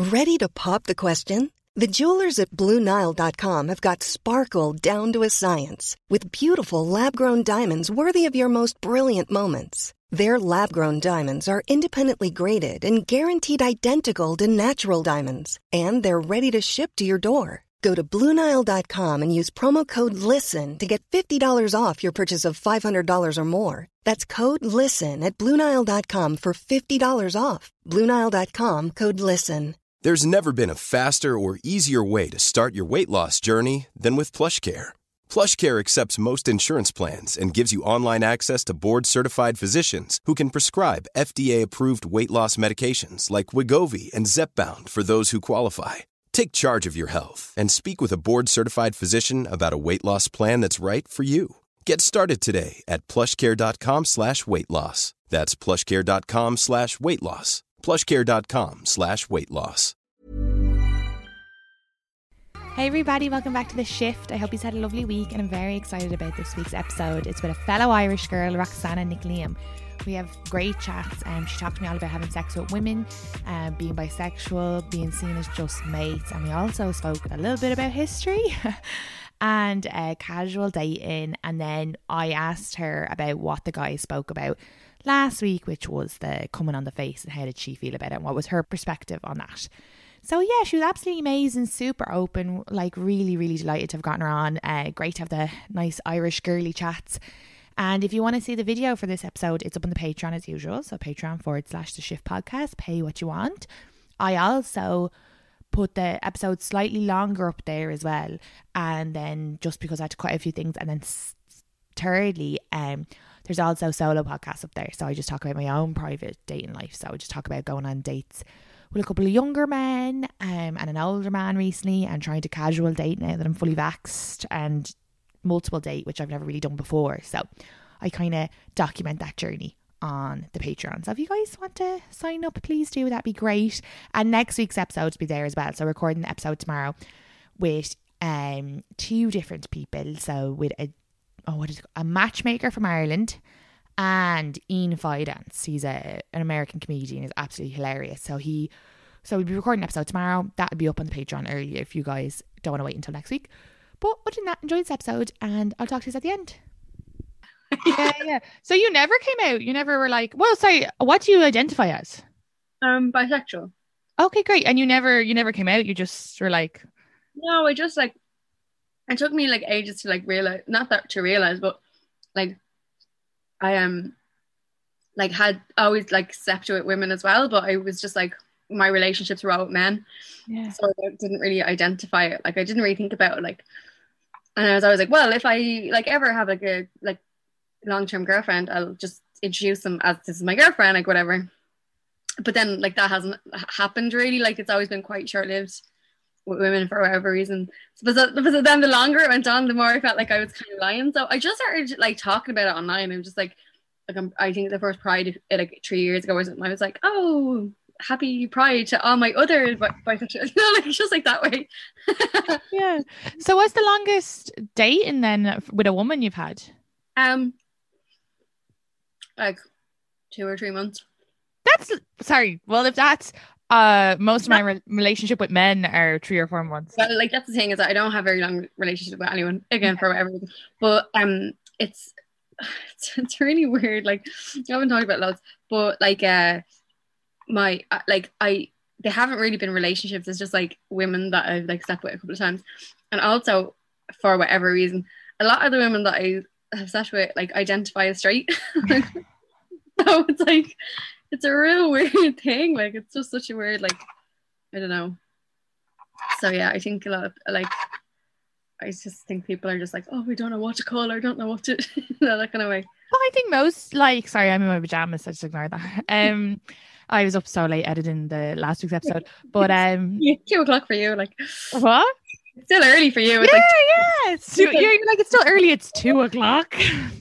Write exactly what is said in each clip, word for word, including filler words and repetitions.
Ready to pop the question? The jewelers at Blue Nile dot com have got sparkle down to a science with beautiful lab-grown diamonds worthy of your most brilliant moments. Their lab-grown diamonds are independently graded and guaranteed identical to natural diamonds, and they're ready to ship to your door. Go to Blue Nile dot com and use promo code LISTEN to get fifty dollars off your purchase of five hundred dollars or more. That's code LISTEN at Blue Nile dot com for fifty dollars off. Blue Nile dot com, code LISTEN. There's never been a faster or easier way to start your weight loss journey than with PlushCare. PlushCare accepts most insurance plans and gives you online access to board-certified physicians who can prescribe F D A-approved weight loss medications like Wegovy and Zepbound for those who qualify. Take charge of your health and speak with a board-certified physician about a weight loss plan that's right for you. Get started today at plushcare.com slash weight loss. That's plushcare.com slash weight loss. plushcare.com slash weight loss. Hey everybody, welcome back to The Shift. I hope you've had a lovely week and I'm very excited about this week's episode. It's with a fellow Irish girl, Roxana Nicoliam. We have great chats and um, she talked to me all about having sex with women, uh, being bisexual, being seen as just mates, and we also spoke a little bit about history and uh, casual dating. And then I asked her about what the guys spoke about last week, which was the coming on the face and how did she feel about it and what was her perspective on that. So yeah, she was absolutely amazing, super open, like really, really delighted to have gotten her on. Uh, great to have the nice Irish girly chats. And if you want to see the video for this episode, it's up on the Patreon as usual. So Patreon forward slash The Shift Podcast, pay what you want. I also put the episode slightly longer up there as well. And then just because I had to cut a few things. And then thirdly, um, there's also solo podcasts up there. So I just talk about my own private dating life. So I just talk about going on dates with a couple of younger men um, and an older man recently, and trying to casual date now that I'm fully vaxxed, and multiple date, which I've never really done before. So I kind of document that journey on the Patreon. So if you guys want to sign up, please do. That'd be great. And next week's episode will be there as well. So recording the episode tomorrow with um two different people. So with a oh what is it, a matchmaker from Ireland and Ian Fidance. He's a an American comedian. He's absolutely hilarious. So he so we'll be recording an episode tomorrow. That'll be up on the Patreon early if you guys don't want to wait until next week. But other than that, enjoy this episode and I'll talk to you at the end. yeah, yeah. So you never came out. You never were like, well, sorry, what do you identify as? Um, bisexual. Okay, great. And you never, you never came out. You just were like, no, I just like, it took me like ages to like realize, not that to realize, but like, I um, like had always like slept with women as well, but I was just like, my relationships were all with men. Yeah. So I didn't really identify it. Like I didn't really think about it. Like, and I was always like, well, if I like ever have like a like long-term girlfriend, I'll just introduce them as this is my girlfriend, like whatever. But then like that hasn't happened really. Like it's always been quite short-lived with women for whatever reason. So, but, but then the longer it went on, the more I felt like I was kind of lying. So I just started like talking about it online. I'm just like, like I'm, I think the first Pride like three years ago or something, I was like, oh, happy Pride to all my other bisexual, you know, like just like that way. Yeah. So what's the longest dating then with a woman you've had? Um, like two or three months. That's sorry. Well, if that's uh most of my re- relationship with men are three or four months. Well, like that's the thing is that I don't have a very long relationship with anyone again for whatever reason. But um, it's it's, it's really weird. Like I haven't talked about loads, but like uh. my uh, like I they haven't really been relationships. It's just like women that I've like slept with a couple of times, and also for whatever reason a lot of the women that I have slept with like identify as straight. So it's like it's a real weird thing. Like it's just such a weird like I don't know. So yeah, I think a lot of like I just think people are just like, oh, we don't know what to call her, don't know what to that kind of way. Well, I think most like sorry I'm in my pajamas, so just ignore that. um I was up so late editing the last week's episode, but um, yeah, two o'clock for you, like what? It's still early for you. It's yeah, like, yeah. It's two, you're even like it's still early. It's two o'clock.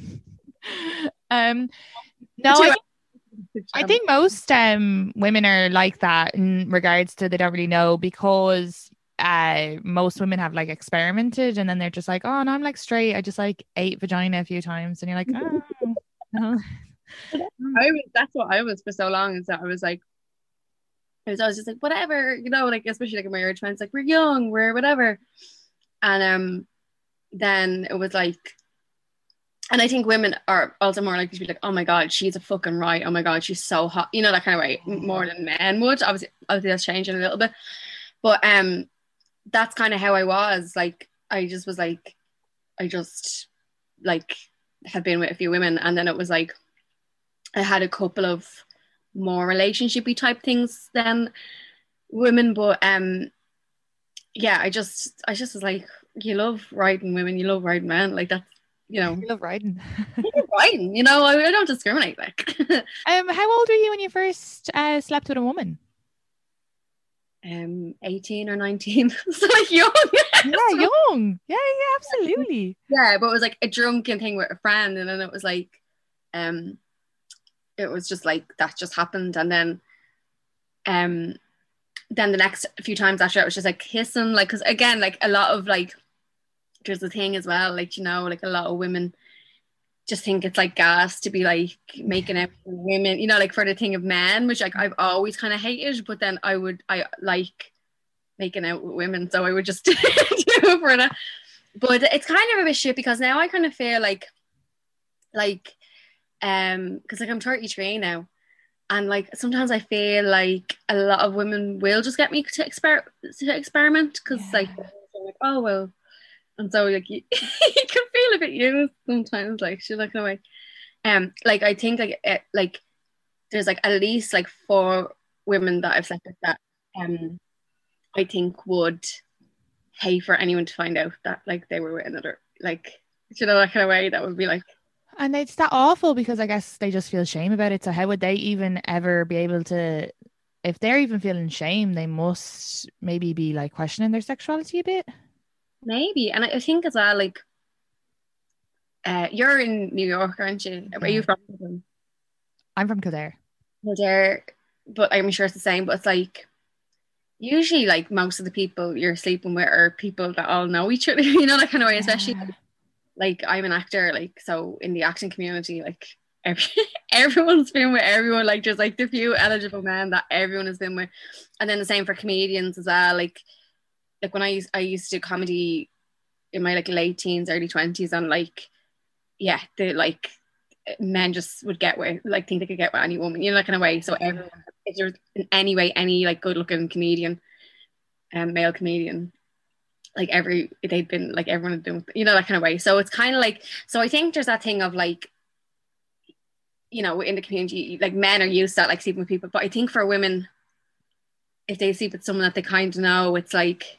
um, no, I think, I think most um women are like that in regards to they don't really know because uh most women have like experimented and then they're just like, oh no, I'm like straight. I just like ate vagina a few times, and you're like, oh no. I was that's what I was for so long is that I was like I was always just like, whatever, you know, like, especially like in my early twenties, like, we're young, we're whatever. And um, then it was like, and I think women are also more likely to be like, oh my God, she's a fucking right. Oh my God, she's so hot. You know, that kind of way, more than men would. Obviously, obviously that's changing a little bit. But um, that's kind of how I was. Like, I just was like, I just like had been with a few women. And then it was like, I had a couple of more relationshipy type things than women. But um, yeah, I just, I just was like, you love riding women, you love riding men. Like that's, you know, You love riding. riding, you know, I, I don't discriminate. Like, um, how old were you when you first uh, slept with a woman? um, eighteen or nineteen, so like young. Yeah, young. Yeah, yeah, absolutely. Yeah, but it was like a drunken thing with a friend, and then it was like, um, it was just like that just happened, and then, um, then the next few times after it was just like kissing, like because again, like a lot of like, there's a thing as well, like you know, like a lot of women just think it's like gas to be like making out with women, you know, like for the thing of men, which like I've always kind of hated, but then I would I like making out with women, so I would just do it for that. But it's kind of a bit shit because now I kind of feel like like um because like I'm thirty-three now, and like sometimes I feel like a lot of women will just get me to exper to experiment because yeah. like, like oh well. And so like you, you can feel a bit used sometimes, like she like away. Um, like I think like it, like there's like at least like four women that I've slept with that um I think would hate for anyone to find out that like they were with another, like you know, that kind of way. That would be like, and it's that awful because I guess they just feel shame about it. So how would they even ever be able to, if they're even feeling shame, they must maybe be like questioning their sexuality a bit. Maybe. And I think as well, like, uh, you're in New York, aren't you? Are you from? I'm from Kildare. Kildare, but I'm sure it's the same. But it's like, usually, like, most of the people you're sleeping with are people that all know each other, you know, that kind of way. Yeah. Especially, like, like, I'm an actor, like, so in the acting community, like, every, everyone's been with everyone. Like, there's, like, the few eligible men that everyone has been with. And then the same for comedians as well. Like, like when I used I used to do comedy in my like late teens, early twenties, and like yeah, the like men just would get with like think they could get with any woman, you know, that kind of way. So everyone, if there's in any way any like good looking comedian, um male comedian, like every they'd been like everyone had been with, you know, that kind of way. So it's kind of like, so I think there's that thing of like, you know, in the community, like men are used to that, like sleeping with people, but I think for women, if they sleep with someone that they kind of know, it's like,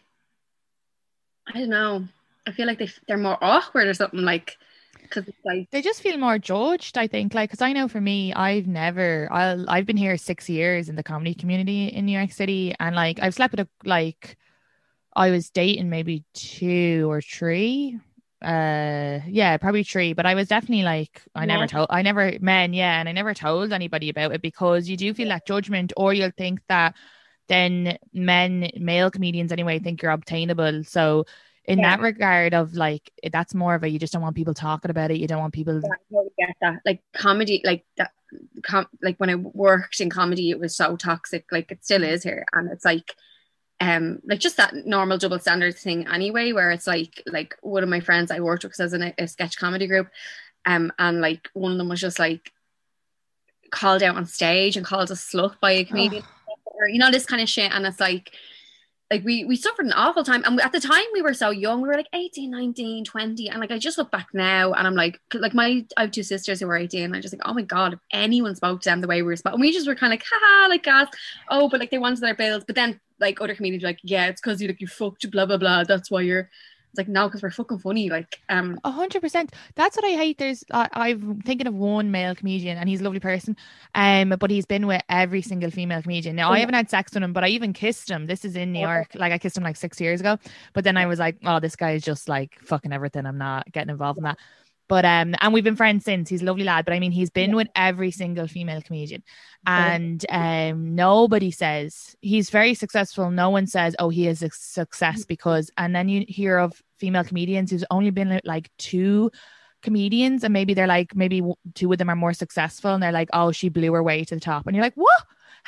I don't know. I feel like they they're more awkward or something, like because it's like they just feel more judged. I think, like, because I know for me, I've never. I'll I've been here six years in the comedy community in New York City, and like I've slept with a like I was dating maybe two or three. Uh, yeah, probably three. But I was definitely like I yeah. never told. I never men, yeah, and I never told anybody about it because you do feel that judgment, or you'll think that. Then men, male comedians anyway, think you're obtainable. So in yeah. that regard of like, that's more of a, you just don't want people talking about it. You don't want people. Yeah, I totally get that. Like comedy, like that, com- like when I worked in comedy, it was so toxic. Like it still is here. And it's like, um, like just that normal double standards thing anyway, where it's like, like one of my friends I worked with, because I was in a, a sketch comedy group. Um, and like one of them was just like called out on stage and called a slut by a comedian. Oh. Or, you know, this kind of shit. And it's like like we we suffered an awful time, and at the time we were so young, we were like eighteen, nineteen, twenty, and like I just look back now and I'm like like my I have two sisters who were eighteen, and I just think, oh my god, if anyone spoke to them the way we were spoken, we just were kind of like haha, like gas, oh, but like they wanted their bills. But then like other comedians were like, yeah, it's because you like you fucked blah blah blah, that's why you're. It's like, no, because we're fucking funny. Like, um, a hundred percent. That's what I hate. There's, uh, I'm thinking of one male comedian, and he's a lovely person. Um, but he's been with every single female comedian. Now, oh, I haven't had sex with him, but I even kissed him. This is in New York. Like, I kissed him like six years ago. But then I was like, oh, this guy is just like fucking everything. I'm not getting involved in that. But um, and we've been friends since. He's a lovely lad. But I mean, he's been yeah. with every single female comedian, and um, nobody says he's very successful. No one says, oh, he is a success because. And then you hear of female comedians who's only been with like two comedians, and maybe they're like maybe two of them are more successful, and they're like, oh, she blew her way to the top, and you're like, what?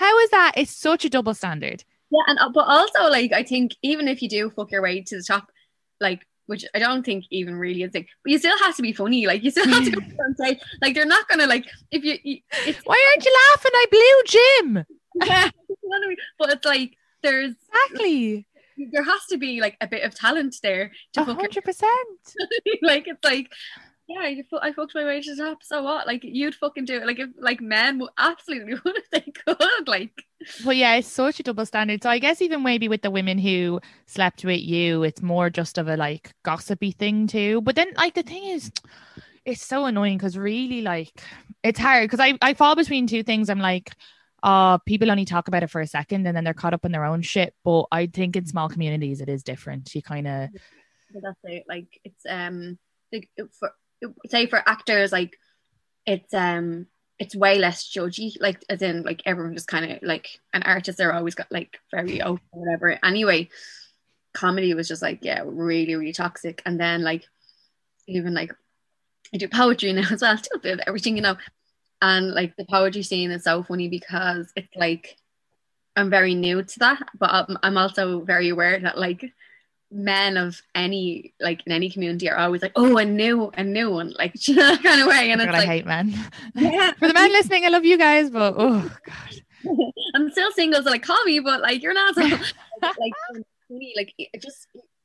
How is that? It's such a double standard. Yeah, and uh, but also like I think even if you do fuck your way to the top, like which I don't think even really is like, but you still have to be funny. Like you still have to be on stage. Like they're not gonna like if you. you it's, Why aren't you laughing? I blew Jim. Yeah, but it's like there's exactly. There has to be like a bit of talent there to one hundred percent. Like it's like. Yeah, you fu- I fucked my way to the top. So what? Like you'd fucking do it. Like if like men would absolutely would if they could. Like, well, yeah, it's such a double standard. So I guess even maybe with the women who slept with you, it's more just of a like gossipy thing too. But then like the thing is, it's so annoying because really like it's hard because I I fall between two things. I'm like, uh, people only talk about it for a second and then they're caught up in their own shit. But I think in small communities it is different. You kind of. That's it. Like it's um like for. Say for actors, like it's um it's way less judgy, like as in like everyone just kind of like an artist are always got like very open or whatever. Anyway, comedy was just like yeah really really toxic. And then like even like I do poetry now as well, still a bit of everything, you know. And like the poetry scene is so funny because it's like I'm very new to that, but I'm, I'm also very aware that like men of any like in any community are always like, oh, a new a new one, like that kind of way. And God, it's like I hate men. Yeah. For the men listening, I love you guys, but oh god, I'm still single, so like call me, but like you're not. So, like really, like it just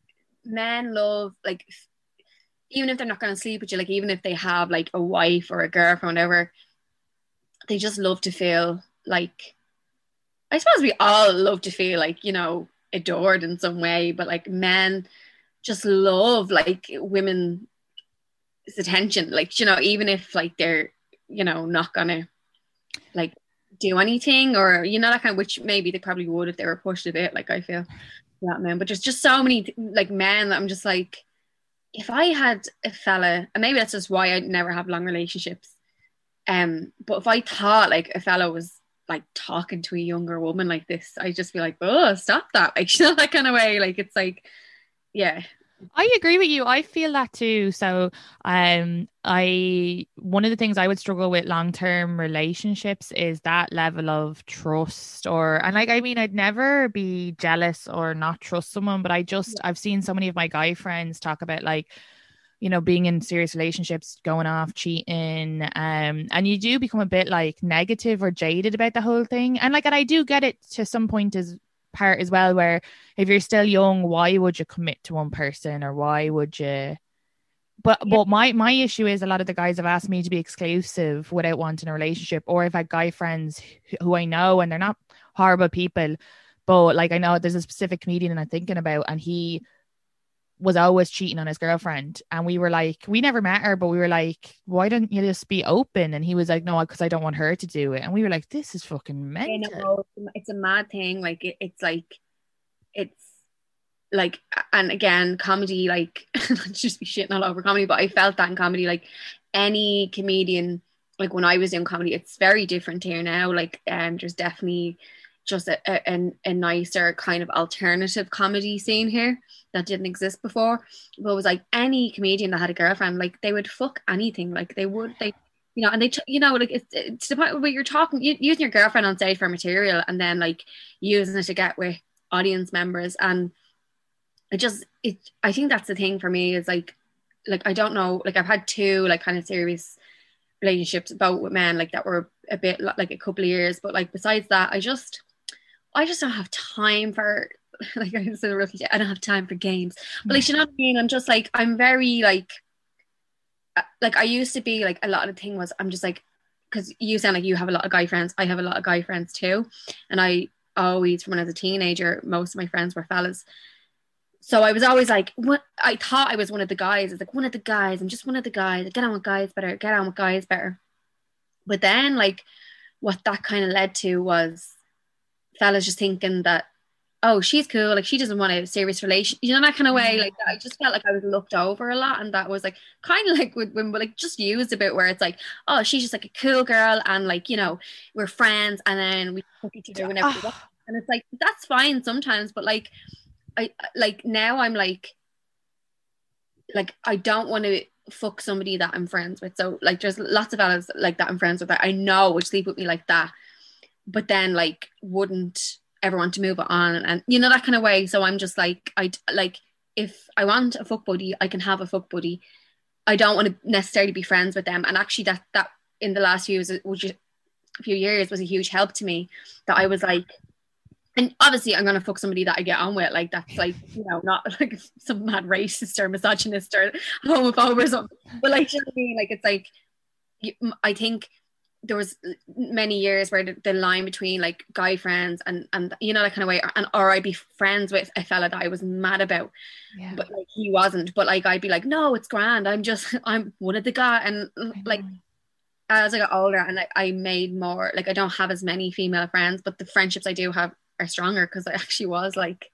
men love like even if they're not going to sleep with you, like even if they have like a wife or a girlfriend, whatever, they just love to feel like. I suppose we all love to feel like you know. adored in some way, but like men just love like women's attention, like you know even if like they're you know not gonna like do anything or you know that kind of, which maybe they probably would if they were pushed a bit, like I feel that men, but there's just so many like men that I'm just like if I had a fella, and maybe that's just why I never have long relationships, um but if I thought like a fella was like talking to a younger woman like this, I just feel like, oh, stop that, like you know that kind of way. Like it's like, yeah, I agree with you. I feel that too. So, um, I one of the things I would struggle with long-term relationships is that level of trust, or and like I mean, I'd never be jealous or not trust someone, but I just I've seen so many of my guy friends talk about like. You know, being in serious relationships, going off, cheating, um, and you do become a bit like negative or jaded about the whole thing. And like, and I do get it to some point as part as well, where if you're still young, why would you commit to one person or why would you? But yeah. but my my issue is a lot of the guys have asked me to be exclusive without wanting a relationship, or if I had guy friends who I know and they're not horrible people, but like I know there's a specific comedian I'm thinking about, and he. was always cheating on his girlfriend, and we were like we never met her, but we were like why don't you just be open? And he was like no, because I don't want her to do it. And we were like this is fucking mental. I know, it's a mad thing. Like it, it's like it's like and again comedy, like just be shitting all over comedy, but I felt that in comedy, like any comedian, like when I was doing comedy, it's very different here now. Like um there's definitely just a, a, a nicer kind of alternative comedy scene here that didn't exist before. But it was like any comedian that had a girlfriend, like they would fuck anything, like they would, they, you know, and they, you know, like it's, it's the point where you're talking, you, using your girlfriend on stage for material and then like using it to get with audience members. And it just, it, I think that's the thing for me is like, like, I don't know, like I've had two like kind of serious relationships both with men like that were a bit like a couple of years, but like besides that, I just, I just don't have time for like I said, I don't have time for games. But like you know what I mean? I'm just like I'm very like like I used to be like a lot of the thing was I'm just like because you sound like you have a lot of guy friends. I have a lot of guy friends too. And I always from when I was a teenager, most of my friends were fellas. So I was always like what I thought I was one of the guys. It's like one of the guys. I'm just one of the guys. Get on with guys better. Get on with guys better. But then like what that kind of led to was fellas just thinking that, oh, she's cool, like she doesn't want a serious relation, you know, that kind of way. Like I just felt like I was looked over a lot, and that was like kind of like with when like just used a bit where it's like, oh, she's just like a cool girl, and like you know we're friends, and then we fuck each other whenever we want. And it's like that's fine sometimes, but like I like now I'm like like I don't want to fuck somebody that I'm friends with. So like there's lots of fellas like that I'm friends with that I know would sleep with me like that. but then like wouldn't ever want to move it on, and you know, that kind of way. So I'm just like, I like if I want a fuck buddy, I can have a fuck buddy. I don't want to necessarily be friends with them. And actually that that in the last few years, which a few years was a huge help to me, that I was like, and obviously I'm gonna fuck somebody that I get on with, like that's like, you know, not like some mad racist or misogynist or homophobe or something, but like, you know what I mean? Like it's like, I think there was many years where the, the line between like guy friends and and you know, that kind of way, and or I'd be friends with a fella that I was mad about, yeah. but like he wasn't, but like I'd be like, no, it's grand, I'm just I'm one of the guy. And like as I got older and like I made more, like I don't have as many female friends, but the friendships I do have are stronger, because I actually was like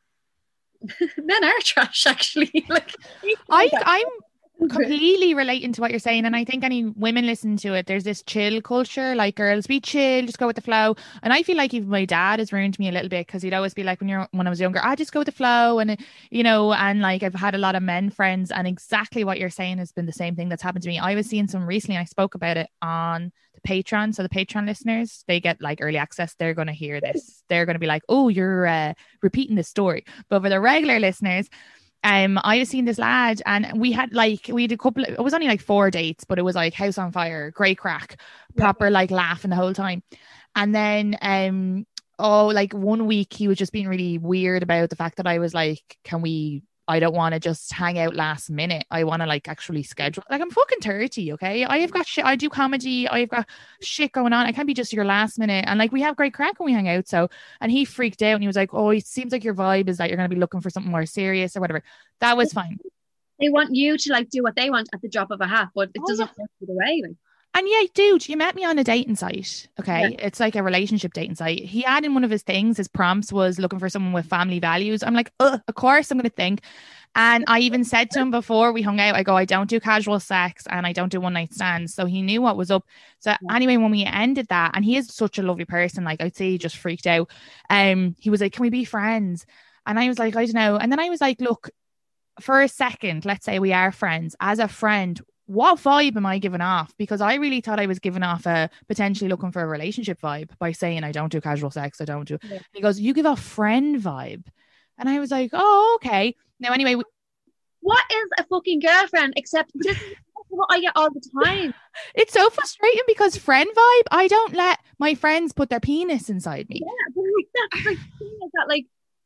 men are trash actually. Like I I'm completely relating to what you're saying, and I think any women listen to it, there's this chill culture, like girls be chill, just go with the flow. And I feel like even my dad has ruined me a little bit, because he'd always be like, when you're when I was younger, I just go with the flow, and you know, and like I've had a lot of men friends, and exactly what you're saying has been the same thing that's happened to me. I was seeing some recently, I spoke about it on the Patreon, so the Patreon listeners, they get like early access, they're going to hear this, they're going to be like, oh, you're uh, repeating this story. But for the regular listeners, Um, I was seeing this lad, and we had like we had a couple. It was only like four dates, but it was like house on fire, great crack, proper like laughing the whole time. And then, um, oh, like one week he was just being really weird about the fact that I was like, "Can we? I don't want to just hang out last minute. I want to like actually schedule. Like I'm fucking thirty, okay? I've got shit. I do comedy. I've got shit going on. I can't be just your last minute. And like we have great crack when we hang out. So, and he freaked out and he was like, "Oh, it seems like your vibe is that you're going to be looking for something more serious or whatever." That was fine. They want you to like do what they want at the drop of a hat, but it oh, doesn't yeah. work the way. Like. And yeah, dude, you met me on a dating site. Okay. Yeah. It's like a relationship dating site. He had in one of his things, his prompts was looking for someone with family values. I'm like, oh, of course I'm going to think. And I even said to him before we hung out, I go, I don't do casual sex and I don't do one night stands. So he knew what was up. So yeah. Anyway, when we ended that, and he is such a lovely person, like I'd say he just freaked out. Um, he was like, "Can we be friends?" And I was like, I don't know. And then I was like, look, for a second, let's say we are friends. As a friend, what vibe am I giving off? Because I really thought I was giving off a potentially looking for a relationship vibe by saying I don't do casual sex. I don't do. Yeah. He goes, "You give a friend vibe." And I was like, oh, okay. Now, anyway. We- what is a fucking girlfriend except this is what I get all the time. It's so frustrating because friend vibe, I don't let my friends put their penis inside me. Yeah, but like that's like, that, like,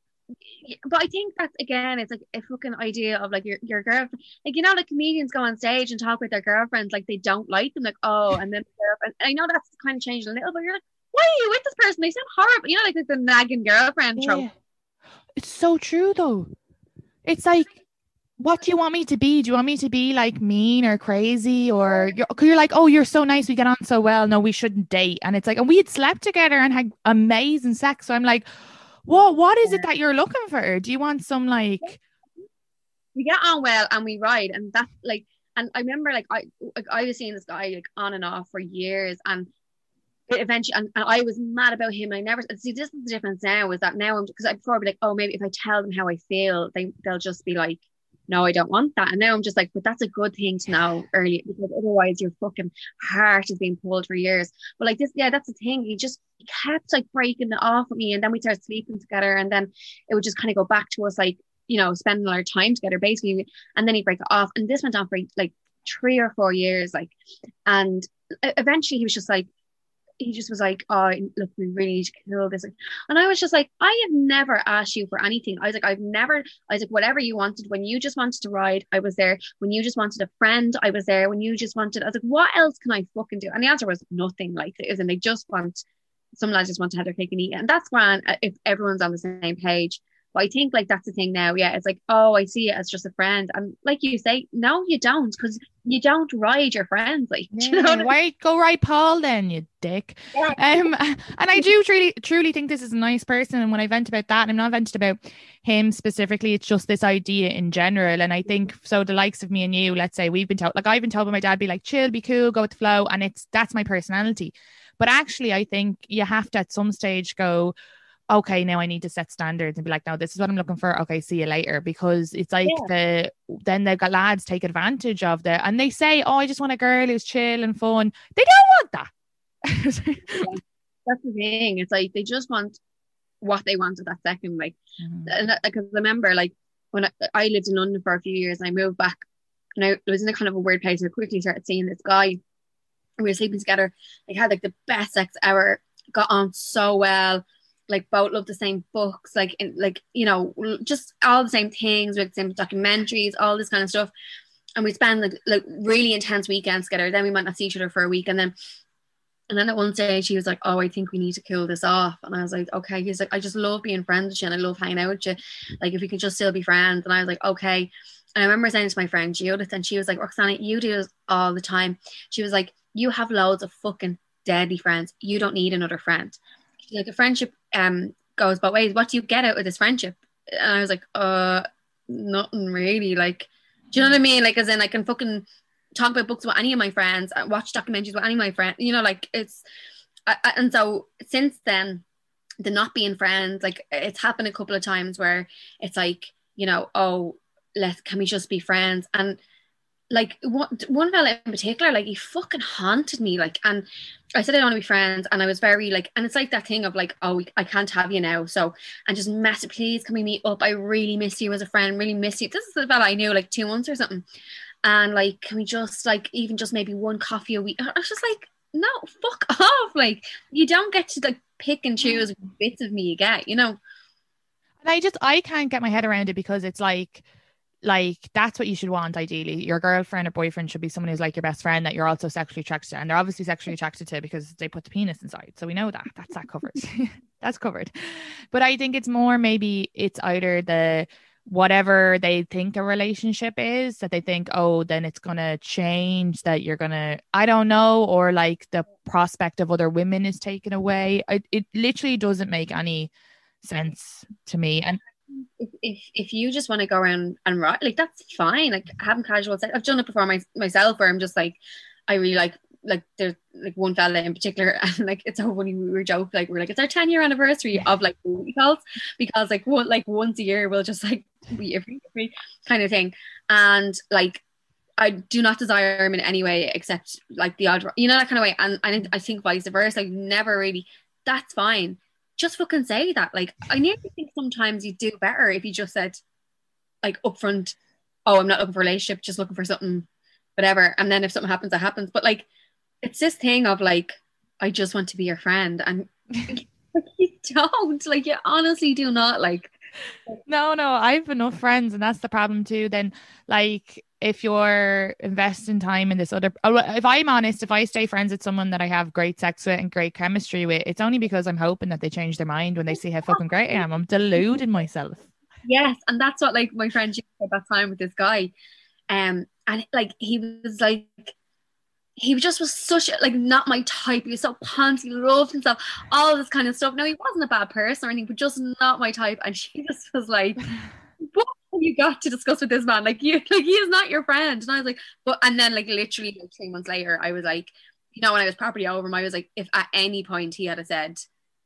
but I think that's again, it's like a fucking idea of like your, your girlfriend, like, you know, like comedians go on stage and talk with their girlfriends like they don't like them, like, oh, and then girlfriend. I know that's kind of changed a little, but you're like, why are you with this person? They sound horrible, you know, like, like the nagging girlfriend trope. Yeah. It's so true though. It's like, what do you want me to be? Do you want me to be like mean or crazy, or you're, you're like, oh, you're so nice, we get on so well, no, we shouldn't date. And it's like, and we had slept together and had amazing sex. So I'm like, well, what is it that you're looking for? Do you want some like, we get on well and we ride, and that's like, and I remember like I like I was seeing this guy like on and off for years, and eventually, and, and I was mad about him. I never see, this is the difference now, is that now I'm, because I before I'd be like, oh, maybe if I tell them how I feel, they they'll just be like, no, I don't want that. And now I'm just like, but that's a good thing to know early, because otherwise your fucking heart is being pulled for years. But like this, yeah, that's the thing. He just he kept like breaking it off with me, and then we started sleeping together, and then it would just kind of go back to us like, you know, spending our time together basically, and then he'd break it off. And this went on for like three or four years, like, and eventually he was just like, he just was like, oh, look, we really need to kill this. And I was just like, I have never asked you for anything. I was like, I've never, I was like, whatever you wanted, when you just wanted to ride, I was there. When you just wanted a friend, I was there. When you just wanted, I was like, what else can I fucking do? And the answer was nothing. Like, it isn't, they just want, some lads just want to have their cake and eat. And that's grand if everyone's on the same page. But I think like that's the thing now. Yeah, it's like, oh, I see it as just a friend. And like you say, no, you don't, because you don't ride your friends. Like, yeah, you know what why I mean? Go ride Paul then, you dick. Yeah. Um, and I do truly, truly think this is a nice person. And when I vent about that, and I'm not venting about him specifically, it's just this idea in general. And I think so. The likes of me and you, let's say we've been told, like I've been told by my dad, be like, chill, be cool, go with the flow, and it's that's my personality. But actually, I think you have to at some stage go, okay, now I need to set standards and be like, no, this is what I'm looking for. Okay, see you later. Because it's like yeah. the then they've got lads take advantage of the, and they say, oh, I just want a girl who's chill and fun. They don't want that. that's the thing. It's like they just want what they want at that second. Like, Mhm. and that, because I remember like when I, I lived in London for a few years and I moved back, and I was in a kind of a weird place. I quickly started seeing this guy. We were sleeping together. Like, had like the best sex ever. Got on so well. Like, both loved the same books. Like, in, like you know, just all the same things. With the same documentaries, all this kind of stuff. And we spend like like really intense weekends together. Then we might not see each other for a week, and then and then at one stage he was like, "Oh, I think we need to kill this off." And I was like, "Okay." He's like, "I just love being friends with you, and I love hanging out with you. Like, if we could just still be friends." And I was like, "Okay." And I remember saying to my friend Judith, and she was like, "Roxana, you do this all the time." She was like, "You have loads of fucking deadly friends. You don't need another friend." She's like, "A friendship um goes both ways. What do you get out of this friendship?" And I was like, "Uh, nothing really. Like, do you know what I mean? Like, as in, I can fucking talk about books with any of my friends, watch documentaries with any of my friends. You know, like it's." I, I, and so since then, the not being friends, like it's happened a couple of times where it's like, you know, oh, let's can we just be friends? And like one one fella in particular, like he fucking haunted me. Like, and I said I don't want to be friends, and I was very like, and it's like that thing of like, oh, I can't have you now, so and just mess, please can we meet up? I really miss you as a friend, really miss you. This is the fella I knew like two months or something, and like, can we just like even just maybe one coffee a week? I was just like, no, fuck off. Like, you don't get to like pick and choose bits of me you get, you know. And I just I can't get my head around it, because it's like like that's what you should want ideally. Your girlfriend or boyfriend should be someone who's like your best friend that you're also sexually attracted to, and they're obviously sexually attracted to because they put the penis inside, so we know that that's that covered. That's covered. But I think it's more maybe it's either the whatever they think a relationship is, that they think, oh, then it's gonna change, that you're gonna, I don't know, or like the prospect of other women is taken away. I, it literally doesn't make any sense to me. And if if, if you just want to go around and rock, like that's fine. Like having casual sex, I've done it before my, myself, where I'm just like, I really like like there's like one fella in particular, and like it's so funny, we were joking, like we're like, it's our ten year anniversary of like booty calls, because like one like once a year we'll just like be every, every kind of thing. And like I do not desire him in any way except like the odd, you know, that kind of way. And, and I think vice versa, like never really, that's fine. Just fucking say that. Like, I nearly think sometimes you do better if you just said like upfront, oh, I'm not looking for a relationship, just looking for something, whatever. And then if something happens, that happens. But like, it's this thing of like, I just want to be your friend. And like, you don't, like, you honestly do not. Like, no, no, I have enough friends, and that's the problem too. Then like, if you're investing time in this other, if I'm honest, if I stay friends with someone that I have great sex with and great chemistry with, it's only because I'm hoping that they change their mind when they see how fucking great I am. I'm deluding myself. Yes, and that's what like my friend at that time with this guy, um, and like he was like, he just was such a, like not my type. He was so panty, he loved himself, all this kind of stuff. Now he wasn't a bad person or anything, but just not my type. And she just was like, what have you got to discuss with this man? Like you, like he is not your friend. And I was like, but and then like literally like three months later, I was like, you know, when I was properly over him, I was like, if at any point he had said,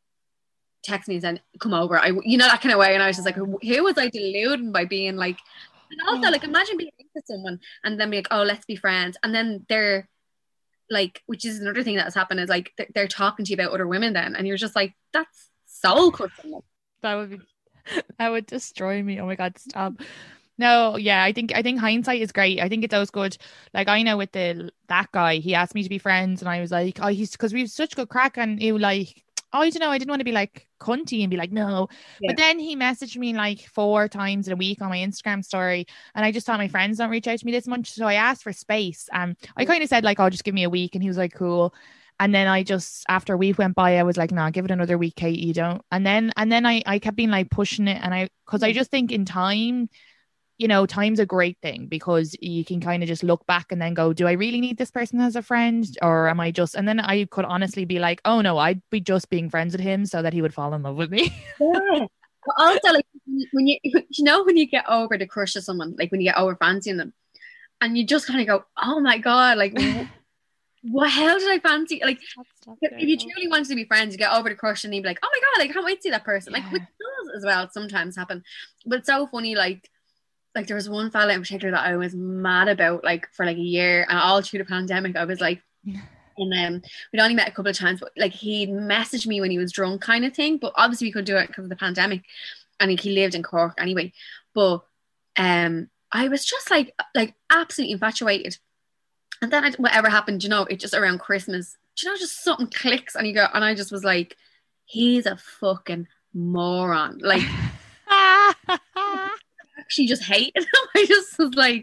text me and said, come over, I, you know, that kind of way. And I was just like, who was I deluding by being like, and also like imagine being with someone and then be like, oh, let's be friends, and then they're like, which is another thing that has happened, is like they're, they're talking to you about other women then, and you're just like, that's soul crushing. That would be, that would destroy me. Oh my god, stop. No, yeah, I think I think hindsight is great. I think it's always good. Like I know with the that guy, he asked me to be friends, and I was like, oh, he's because we have such good crack, and he was like, oh, I don't know, I didn't want to be like cunty and be like, no. Yeah. But then he messaged me like four times in a week on my Instagram story, and I just thought my friends don't reach out to me this much, so I asked for space. And um, I kind of said like, oh, just give me a week, and he was like, cool. And then I just, after a week went by, I was like, nah, give it another week, Kate, you don't. And then and then I, I kept being like pushing it, and I, because I just think in time, you know, time's a great thing, because you can kind of just look back and then go, do I really need this person as a friend, or am I just, and then I could honestly be like, oh no, I'd be just being friends with him so that he would fall in love with me. Yeah. But also like when you, you know, when you get over the crush of someone, like when you get over fancying them, and you just kind of go, oh my God, like what hell did I fancy? Like if you truly wanted to be friends, you get over the crush and you'd be like, oh my God, like I can't wait to see that person. Yeah. Like which does as well sometimes happen. But it's so funny, like like there was one fella in particular that I was mad about like for like a year, and all through the pandemic I was like, And um, we'd only met a couple of times, but like he'd messaged me when he was drunk kind of thing. But obviously we couldn't do it because of the pandemic. And he lived in Cork anyway. But um, I was just like, like absolutely infatuated. And then I, whatever happened, you know, it just around Christmas, you know, just something clicks and you go, and I just was like, he's a fucking moron. Like, I actually just hated him. I just was like,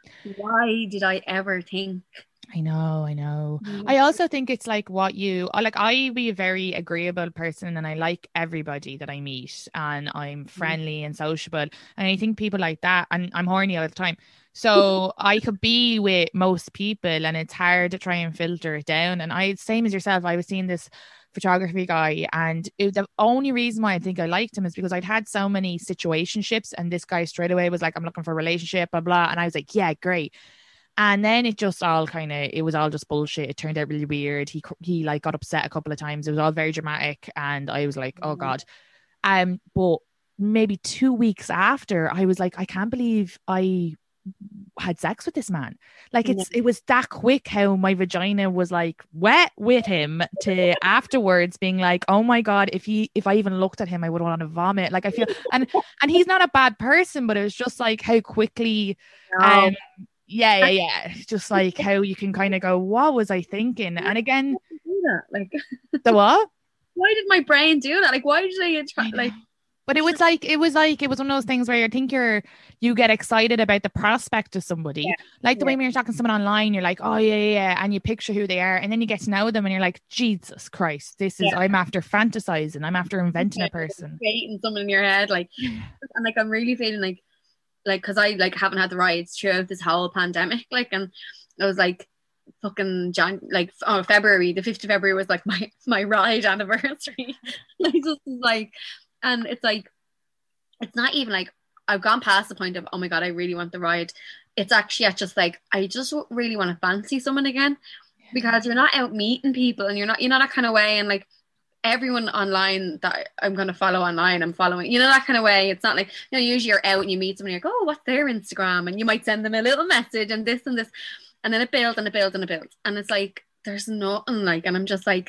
why did I ever think? I know, I know. Mm. I also think it's like what you like. I be a very agreeable person, and I like everybody that I meet, and I'm friendly and sociable. And I think people like that, and I'm horny all the time. So I could be with most people, and it's hard to try and filter it down. And I, same as yourself, I was seeing this photography guy, and it, the only reason why I think I liked him is because I'd had so many situationships, and this guy straight away was like, I'm looking for a relationship, blah blah. And I was like, yeah, great. And then it just all kind of, it was all just bullshit. It turned out really weird. He he like got upset a couple of times. It was all very dramatic, and I was like, oh god. Um, but maybe two weeks after, I was like, I can't believe I had sex with this man. Like it's yeah. It was that quick how my vagina was like wet with him, to afterwards being like, oh my god, if he if I even looked at him I would want to vomit. Like I feel, and and he's not a bad person, but it was just like how quickly no. um yeah yeah yeah just like how you can kind of go, what was I thinking? And again, like the what why did my brain do that? Like why did I attract like But it was like, it was like, it was one of those things where you think you're, you get excited about the prospect of somebody. Yeah. Like the yeah. way when you're talking to someone online, you're like, oh yeah, yeah. And you picture who they are. And then you get to know them and you're like, Jesus Christ, this is, yeah. I'm after fantasizing. I'm after inventing yeah. a person. Creating someone in your head. Like, and like, I'm really feeling like, like, cause I like haven't had the rides throughout this whole pandemic. Like, and I was like, fucking Jan like oh February, the fifth of February was like my, my ride anniversary. I just was like, and it's like, it's not even like I've gone past the point of, oh my God, I really want the ride. It's actually at just like, I just really want to fancy someone again, because you're not out meeting people, and you're not, you know, that kind of way. And like everyone online that I'm going to follow online, I'm following, you know, that kind of way. It's not like, you know, usually you're out and you meet someone, you're like, oh, what's their Instagram? And you might send them a little message and this and this. And then it builds and it builds and it builds. And it's like, there's nothing like, and I'm just like,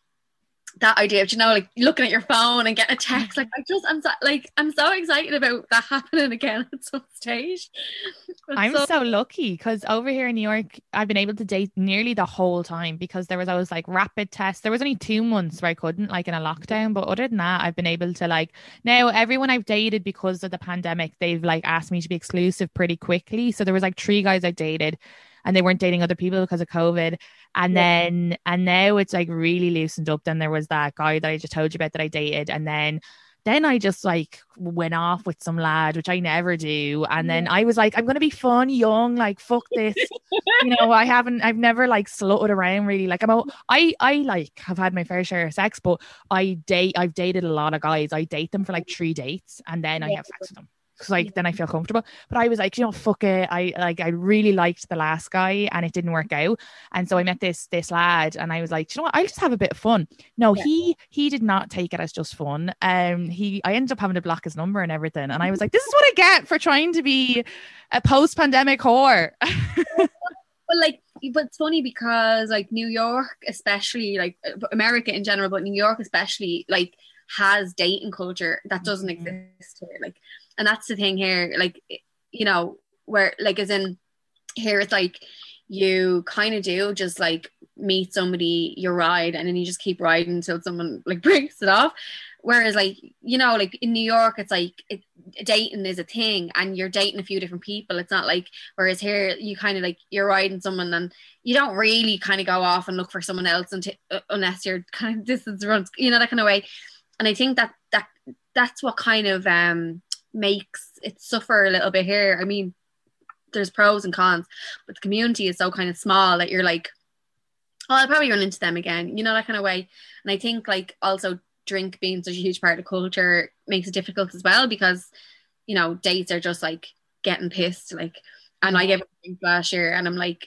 that idea of, you know, like looking at your phone and getting a text, like I just I'm so, like I'm so excited about that happening again at some stage. But I'm so-, so lucky because over here in New York I've been able to date nearly the whole time, because there was always like rapid tests. There was only two months where I couldn't, like in a lockdown, but other than that I've been able to, like, now everyone I've dated because of the pandemic, they've like asked me to be exclusive pretty quickly. So there was like three guys I dated and they weren't dating other people because of COVID. And yeah. then, and now it's like really loosened up. Then there was that guy that I just told you about that I dated. And then, then I just like went off with some lad, which I never do. And then I was like, I'm going to be fun, young, like, fuck this. You know, I haven't, I've never like slutted around really. Like I'm, a, I, I like have had my fair share of sex, but I date, I've dated a lot of guys. I date them for like three dates and then yeah. I have sex with them. Because like then I feel comfortable. But I was like, you know, fuck it. I like I really liked the last guy and it didn't work out. And so I met this this lad and I was like, you know what, I'll just have a bit of fun. No, yeah. he he did not take it as just fun. Um he I ended up having to block his number and everything. And I was like, this is what I get for trying to be a post-pandemic whore. But like, but it's funny because like New York, especially, like America in general, but New York especially, like has dating culture that doesn't mm-hmm. exist here. Like, and that's the thing here, like, you know, where like as in here it's like you kind of do just like meet somebody, you ride, and then you just keep riding until someone like breaks it off. Whereas like, you know, like in New York it's like it, dating is a thing and you're dating a few different people. It's not like, whereas here you kind of like you're riding someone and you don't really kind of go off and look for someone else until, uh, unless you're kind of distance runs, you know, that kind of way. And I think that that that's what kind of um makes it suffer a little bit here. I mean, there's pros and cons, but the community is so kind of small that you're like, oh, I'll probably run into them again, you know, that kind of way. And I think like also drink being such a huge part of culture makes it difficult as well, because, you know, dates are just like getting pissed, like, and I gave a drink last year and I'm like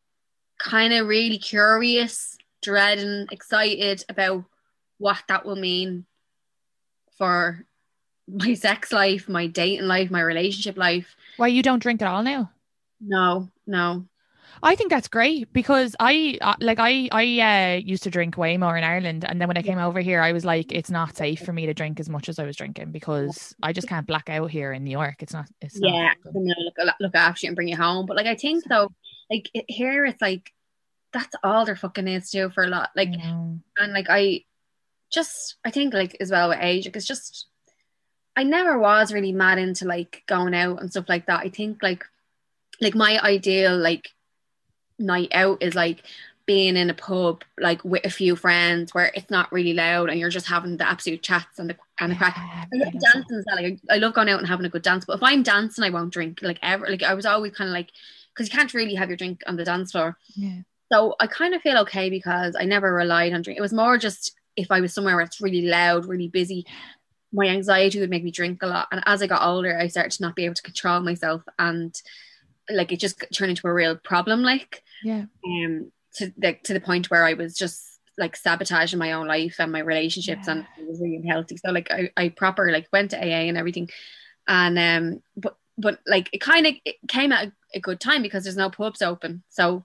kind of really curious, dreading, excited about what that will mean for my sex life, my dating life, my relationship life. Why, you don't drink at all now? No, no. I think that's great because I uh, like I I uh, used to drink way more in Ireland, and then when I came over here, I was like, it's not safe for me to drink as much as I was drinking because I just can't black out here in New York. It's not. It's yeah, not look look after you and bring you home. But like I think though, like it, here it's like that's all there fucking is to do for a lot. Like and like I just I think like as well with age, like it's just I never was really mad into like going out and stuff like that. I think like like my ideal like night out is like being in a pub like with a few friends where it's not really loud and you're just having the absolute chats and the and the crack. I love dancing as well. Like I love going out and having a good dance, but if I'm dancing I won't drink like ever. Like I was always kind of like, because you can't really have your drink on the dance floor. Yeah. So I kind of feel okay because I never relied on drink. It was more just if I was somewhere where it's really loud, really busy, my anxiety would make me drink a lot. And as I got older, I started to not be able to control myself, and like it just turned into a real problem. Like, yeah, um, to the to the point where I was just like sabotaging my own life and my relationships, yeah. And it was really unhealthy. So like I, I proper like went to A A and everything, and um, but but like it kind of came at a, a good time because there's no pubs open. So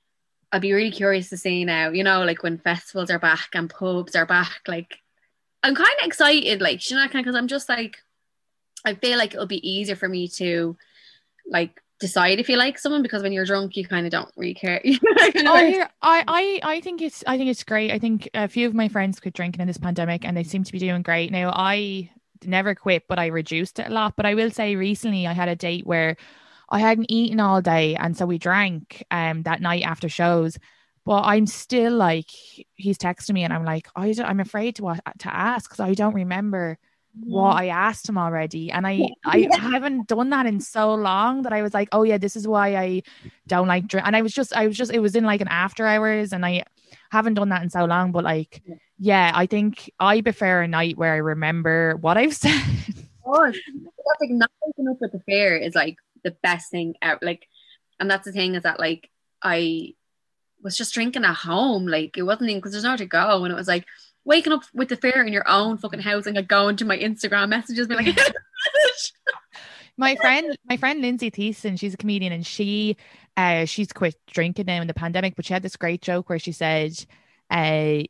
I'd be really curious to see now, you know, like when festivals are back and pubs are back, like I'm kind of excited, like, you know, because I'm just like, I feel like it'll be easier for me to like decide if you like someone, because when you're drunk, you kind of don't really care. I, hear, I, I, I think it's, I think it's great. I think a few of my friends quit drinking in this pandemic and they seem to be doing great. Now, I never quit, but I reduced it a lot. But I will say recently I had a date where I hadn't eaten all day, and so we drank um that night after shows. But I'm still like, he's texting me and I'm like, I don't, I'm afraid to to ask because I don't remember yeah. what I asked him already. And I, yeah. I haven't done that in so long that I was like, oh yeah, this is why I don't like drink. And I was just, I was just, it was in like an after hours, and I haven't done that in so long. But like, yeah, yeah I think I prefer a night where I remember what I've said. Oh, that's like not waking up with the fear is like the best thing out. Like, and that's the thing is that like I was just drinking at home, like it wasn't even because there's nowhere to go, and it was like waking up with the fear in your own fucking house and like going to my Instagram messages being like my friend my friend Lindsay Thiessen, she's a comedian, and she uh she's quit drinking now in the pandemic, but she had this great joke where she said uh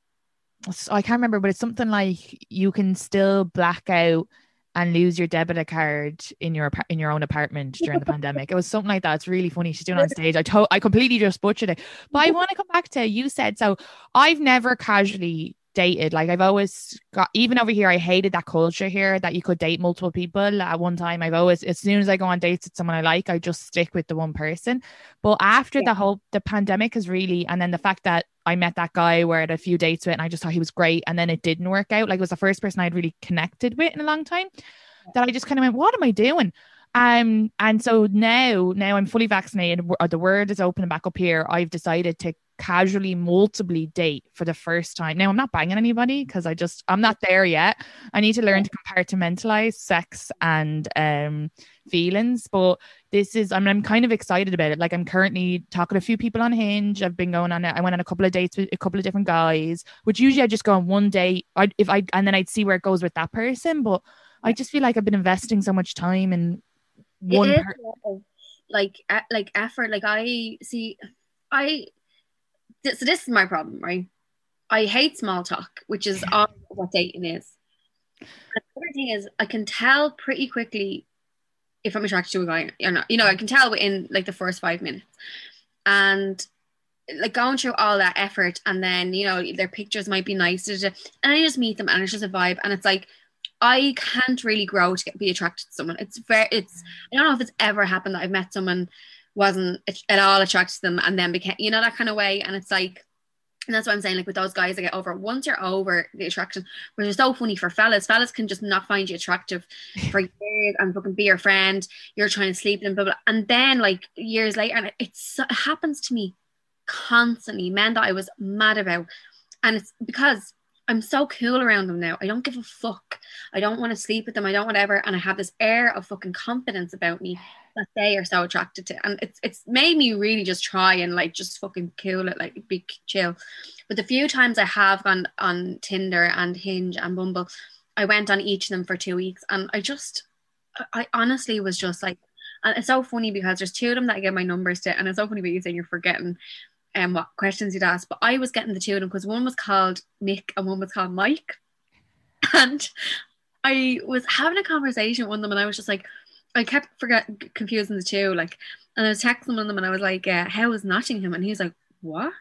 I can't remember, but it's something like you can still black out and lose your debit card in your in your own apartment during the pandemic. It was something like that. It's really funny. She's doing it on stage. I to- I completely just butchered it. But I want to come back to, you said, so I've never casually dated. Like I've always got, even over here, I hated that culture here that you could date multiple people at one time. I've always, as soon as I go on dates with someone I like, I just stick with the one person. But after yeah. the whole, the pandemic has really, and then the fact that I met that guy where I had a few dates with and I just thought he was great, and then it didn't work out. Like it was the first person I'd really connected with in a long time, that I just kind of went, what am I doing? Um, and so now, now I'm fully vaccinated, the word is opening back up here. I've decided to casually, multiply date for the first time. Now I'm not banging anybody because I just, I'm not there yet. I need to learn to compartmentalize sex and um feelings, but this is, I mean, I'm kind of excited about it. Like I'm currently talking to a few people on Hinge. I've been going on, I went on a couple of dates with a couple of different guys, which usually I just go on one date, I if I and then I'd see where it goes with that person. But I just feel like I've been investing so much time in one per- of, like uh, like effort. Like I see, I so this is my problem, right? I hate small talk, which is all what dating is. And the other thing is, I can tell pretty quickly if I'm attracted to a guy or not. You know, I can tell within like the first five minutes. And like going through all that effort, and then, you know, their pictures might be nice, and I just meet them and it's just a vibe, and it's like I can't really grow to get, be attracted to someone. It's very, it's, I don't know if it's ever happened that I've met someone, wasn't at all attracted to them, and then became, you know, that kind of way. And it's like, and that's what I'm saying, like with those guys I get over, once you're over the attraction, which is so funny for fellas, fellas can just not find you attractive for years and fucking be your friend, you're trying to sleep with them, blah, blah. And then like years later, and it's, it happens to me constantly, men that I was mad about. And it's because I'm so cool around them now. I don't give a fuck. I don't want to sleep with them. I don't whatever. And I have this air of fucking confidence about me that they are so attracted to. And it's it's made me really just try and like just fucking cool it, like be chill. But the few times I have gone on Tinder and Hinge and Bumble, I went on each of them for two weeks. And I just, I honestly was just like, And it's so funny because there's two of them that I get my numbers to, and it's so funny about you saying you're forgetting um, what questions you'd ask. But I was getting the two of them because one was called Mick and one was called Mike. And I was having a conversation with one of them and I was just like, I kept forget confusing the two, like, and I was texting one of them and I was like, uh, how is Nottingham? And he was like, what?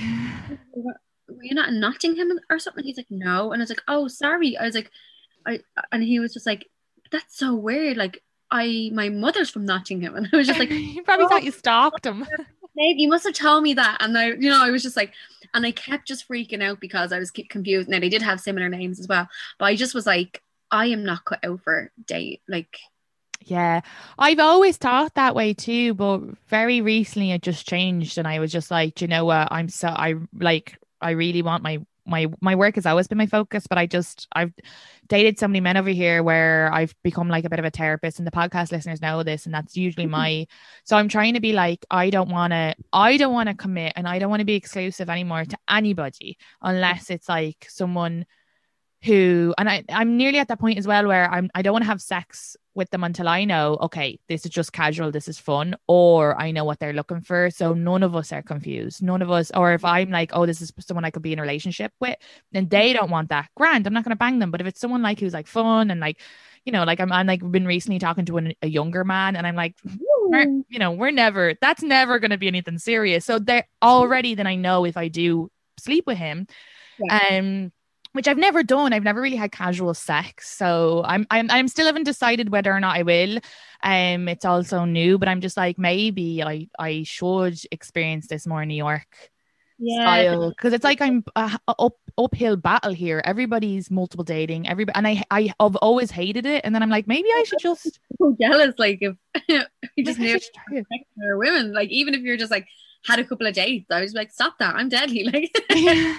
Were you not in Nottingham or something? He's like, no. And I was like, oh, sorry. I was like, I, and he was just like, that's so weird. Like, I, my mother's from Nottingham. And I was just like, you probably oh, thought you stalked him. Maybe you must have told me that. And I, you know, I was just like, and I kept just freaking out because I was confused. Now they did have similar names as well, but I just was like, I am not cut out for date. Like, yeah, I've always thought that way too, but very recently it just changed, and I was just like, you know what, I'm so I like I really want my my my work has always been my focus, but I just I've dated so many men over here where I've become like a bit of a therapist, and the podcast listeners know this, and that's usually my so I'm trying to be like, I don't want to I don't want to commit, and I don't want to be exclusive anymore to anybody unless it's like someone who, and I, I'm nearly at that point as well where I'm I don't want to have sex with them until I know, okay, this is just casual, this is fun, or I know what they're looking for. So none of us are confused. None of us, or if I'm like, oh, this is someone I could be in a relationship with, and they don't want that, grand, I'm not going to bang them. But if it's someone like who's like fun and like, you know, like I'm, I'm like been recently talking to an, a younger man, and I'm like, you know, we're never, that's never going to be anything serious. So they're already, then I know if I do sleep with him, yeah. um, which I've never done. I've never really had casual sex. So I'm I'm I'm still haven't decided whether or not I will. Um, it's also new, but I'm just like, maybe I, I should experience this more New York yeah. style. Because it's like I'm a, a up uphill battle here. Everybody's multiple dating. Everybody, and I I have always hated it. And then I'm like, maybe I should just so jealous. Like if you just knew women, like even if you're just like had a couple of dates, I was like, stop that. I'm deadly. Like yeah.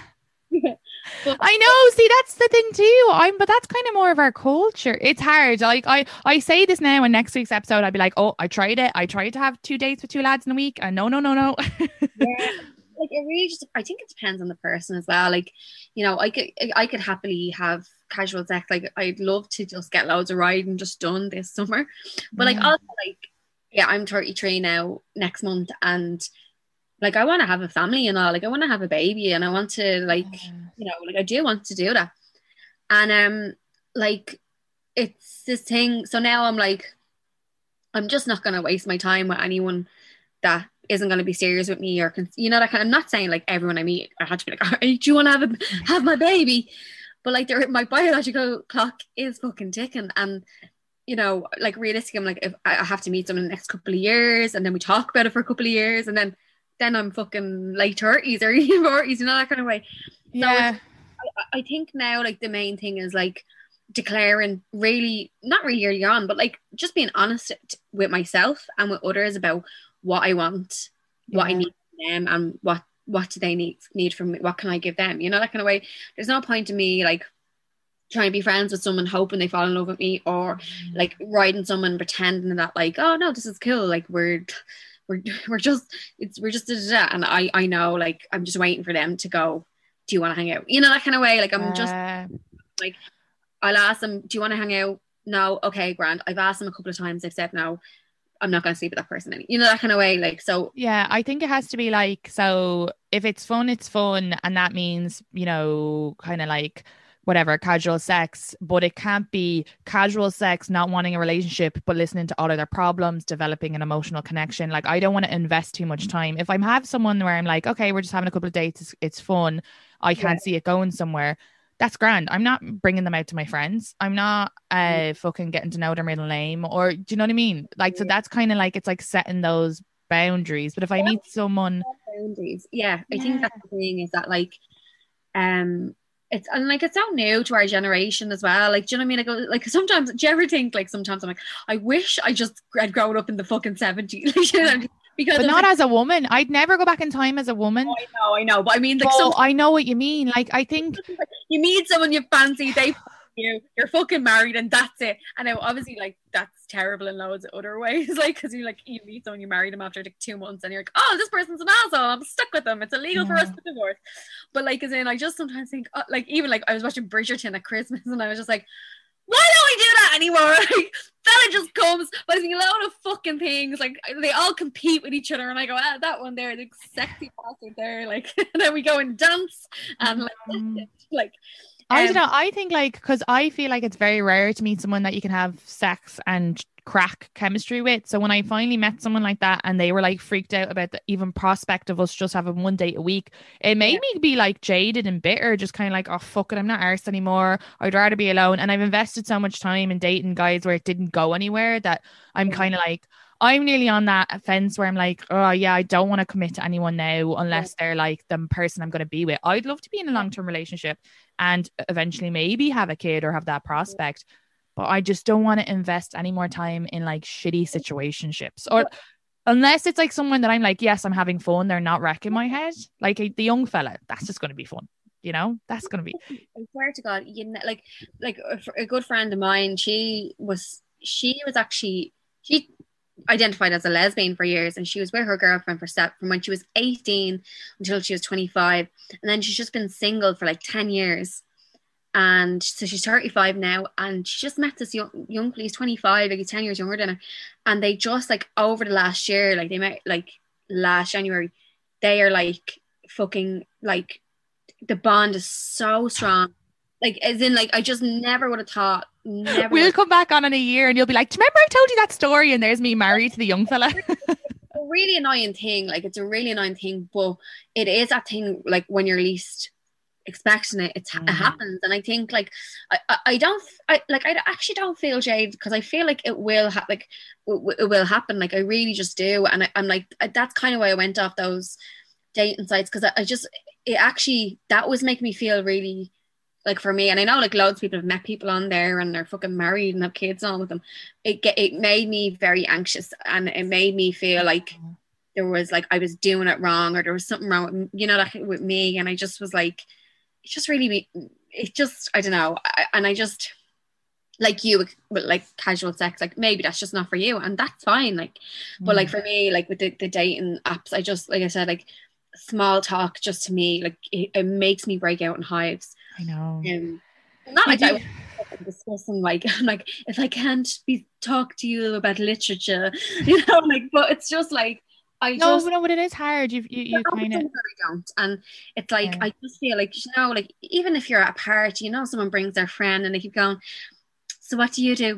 But, I know, see, that's the thing too. I'm but that's kind of more of our culture. It's hard. Like I I say this now in next week's episode, I'd be like, oh, I tried it. I tried to have two dates with two lads in a week, and no, no, no, no. Yeah. Like it really just, I think it depends on the person as well. Like, you know, I could I could happily have casual sex. Like I'd love to just get loads of riding just done this summer. But like mm. also like, yeah, I'm thirty-three now next month, and like I want to have a family and all, like I want to have a baby, and I want to like yeah. you know, like I do want to do that. And um like it's this thing, so now I'm like, I'm just not going to waste my time with anyone that isn't going to be serious with me, or you know, that kind of, I'm not saying like everyone I meet I had to be like, oh, do you want to have a, have my baby? But like there, my biological clock is fucking ticking, and you know, like realistically, I'm like, if I have to meet someone in the next couple of years, and then we talk about it for a couple of years, and then then I'm fucking late thirties or even forties, you know, that kind of way. Yeah. So I, I think now like the main thing is like declaring really, not really early on, but like just being honest with myself and with others about what I want, yeah. what I need from them, and what what do they need need from me, what can I give them, you know, that kind of way. There's no point in me like trying to be friends with someone hoping they fall in love with me, or mm. like riding someone pretending that like, oh no, this is cool, like we're we're we're just it's we're just da, da, da. And I I know like I'm just waiting for them to go, do you want to hang out, you know, that kind of way. Like I'm uh... just like, I'll ask them, do you want to hang out? No. Okay, grand. I've asked them a couple of times, they've said no, I'm not going to sleep with that person anymore, you know, that kind of way. Like, so yeah, I think it has to be like, so if it's fun, it's fun, and that means, you know, kind of like whatever, casual sex, but it can't be casual sex, not wanting a relationship, but listening to all of their problems, developing an emotional connection. Like, I don't want to invest too much time. If I have someone where I'm like, okay, we're just having a couple of dates, it's, it's fun, I can't yeah. see it going somewhere, that's grand. I'm not bringing them out to my friends. I'm not uh fucking getting to know their middle name, or do you know what I mean? Like, so that's kind of like, it's like setting those boundaries. But if I meet someone, boundaries, yeah, I yeah. think that's the thing, is that like, um, it's and like it's so new to our generation as well. Like, do you know what I mean? Like, like sometimes, do you ever think like sometimes I'm like, I wish I just had grown up in the fucking seventies. Like, you know, because but not like, as a woman. I'd never go back in time as a woman. Oh, I know, I know. But I mean, like, oh, some, I know what you mean. Like, I think you meet someone you fancy, they you, you're fucking married, and that's it. And now, obviously, like that's terrible in loads of other ways. Like, because you like you meet someone, you marry them after like two months, and you're like, oh, this person's an asshole, I'm stuck with them. It's illegal yeah. for us to divorce. But like, as in, I just sometimes think, uh, like, even like I was watching Bridgerton at Christmas, and I was just like, why don't we do that anymore? Like, fella just comes, but it's a load of fucking things. Like they all compete with each other, and I go, ah, that one there, the sexy bastard there. Like, and then we go and dance, and like, Um, like. I um, don't know. I think like because I feel like it's very rare to meet someone that you can have sex and crack chemistry with. So when I finally met someone like that and they were like freaked out about the even prospect of us just having one date a week, it made Yeah. me be like jaded and bitter, just kind of like, oh fuck it, I'm not arsed anymore. I'd rather be alone. And I've invested so much time in dating guys where it didn't go anywhere that I'm Yeah. kind of like, I'm nearly on that fence where I'm like, oh yeah, I don't want to commit to anyone now unless they're like the person I'm going to be with. I'd love to be in a long-term relationship and eventually maybe have a kid or have that prospect, but I just don't want to invest any more time in like shitty situationships, or unless it's like someone that I'm like, yes, I'm having fun, they're not wrecking my head, like a, the young fella. That's just going to be fun, you know. That's going to be. I swear to God, you know, like like a, a good friend of mine, she was she was actually she identified as a lesbian for years, and she was with her girlfriend for step from when she was eighteen until she was twenty-five, and then she's just been single for like ten years. And so she's thirty-five now, and she just met this young young he's twenty-five, like he's ten years younger than her. And they just like over the last year, like they met like last January, they are like fucking like the bond is so strong. Like as in like I just never would have thought. Never We'll would- come back on in a year and you'll be like, do you remember I told you that story? And there's me married to the young fella. a really annoying thing. Like it's a really annoying thing, but it is that thing like when you're least expecting it, it's, Mm. it happens. And I think like I, I, I don't I like I actually don't feel jaded because I feel like it will ha- like w- it will happen. Like I really just do. And I, I'm like I, that's kind of why I went off those dating sites, because I, I just it actually that was making me feel really like for me. And I know like loads of people have met people on there and they're fucking married and have kids on with them. It get it made me very anxious, and it made me feel like there was like I was doing it wrong, or there was something wrong with, you know, like with me. And I just was like, it just really, it just, I don't know. I, and I just, like you, with like casual sex, like maybe that's just not for you, and that's fine. Like, but Mm. like for me, like with the, the dating apps, I just, like I said, like small talk just to me, like it, it makes me break out in hives. I know. Um, not You like do- I was discussing like I'm like if I can't be talk to you about literature, you know, like, but it's just like I No, just no, but it is hard. You, you, you I kind of. don't, and it's like Yeah. I just feel like, you know, like even if you're at a party, you know, someone brings their friend and they keep going, so what do you do?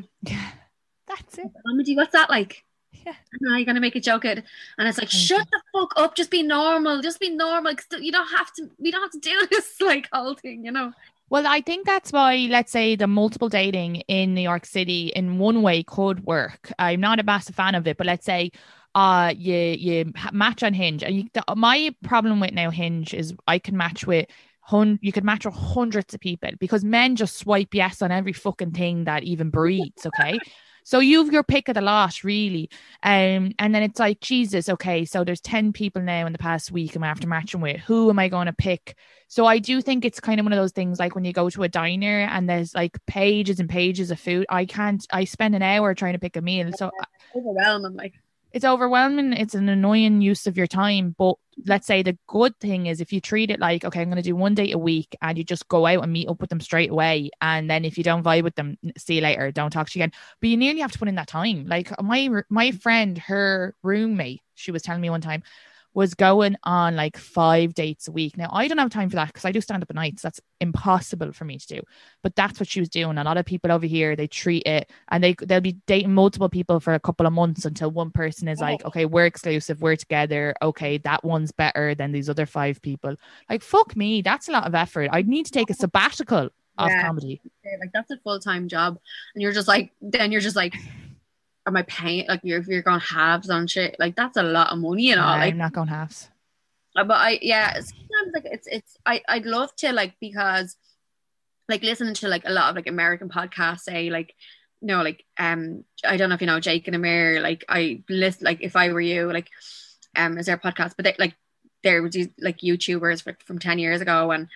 That's it. Comedy, what's that like? Yeah. And are you gonna make a joke at it? And it's like, Thank shut the fuck up, just be normal, just be normal. You don't have to, we don't have to do this like whole thing, you know. Well, I think that's why, let's say, the multiple dating in New York City in one way could work. I'm not a massive fan of it, but let's say uh you you match on Hinge, and you, the, my problem with now Hinge is I can match with hun- you could match with hundreds of people because men just swipe yes on every fucking thing that even breathes. Okay. So you've your pick of the lot, really. Um, and then it's like, Jesus, okay, so there's ten people now in the past week I'm after matching with. Who am I going to pick? So I do think it's kind of one of those things like when you go to a diner and there's like pages and pages of food. I can't, I spend an hour trying to pick a meal. So Overwhelming, like. it's overwhelming. It's an annoying use of your time. But let's say the good thing is if you treat it like, okay, I'm going to do one date a week and you just go out and meet up with them straight away. And then if you don't vibe with them, see you later, don't talk to you again. But you nearly have to put in that time. Like my, my friend, her roommate, she was telling me one time, was going on like five dates a week. Now, I don't have time for that because I do stand up at nights. That's impossible for me to do. But that's what she was doing. A lot of people over here, they treat it and they, they'll be dating multiple people for a couple of months until one person is like, okay, we're exclusive, we're together. Okay, that one's better than these other five people. Like, fuck me, that's a lot of effort. I'd need to take a sabbatical of Yeah. comedy. Like that's a full-time job, and you're just like, then you're just like, am I paying, like you're, if you're going halves on shit, like that's a lot of money, you know. I'm Like, not going halves. Uh, but I, yeah, sometimes like it's it's I I'd love to, like, because like listening to like a lot of like American podcasts, say like, you know, like um I don't know if you know Jake and Amir, like I list, like If I Were You, like um is their podcast, but they like they're like YouTubers for, from ten years ago, and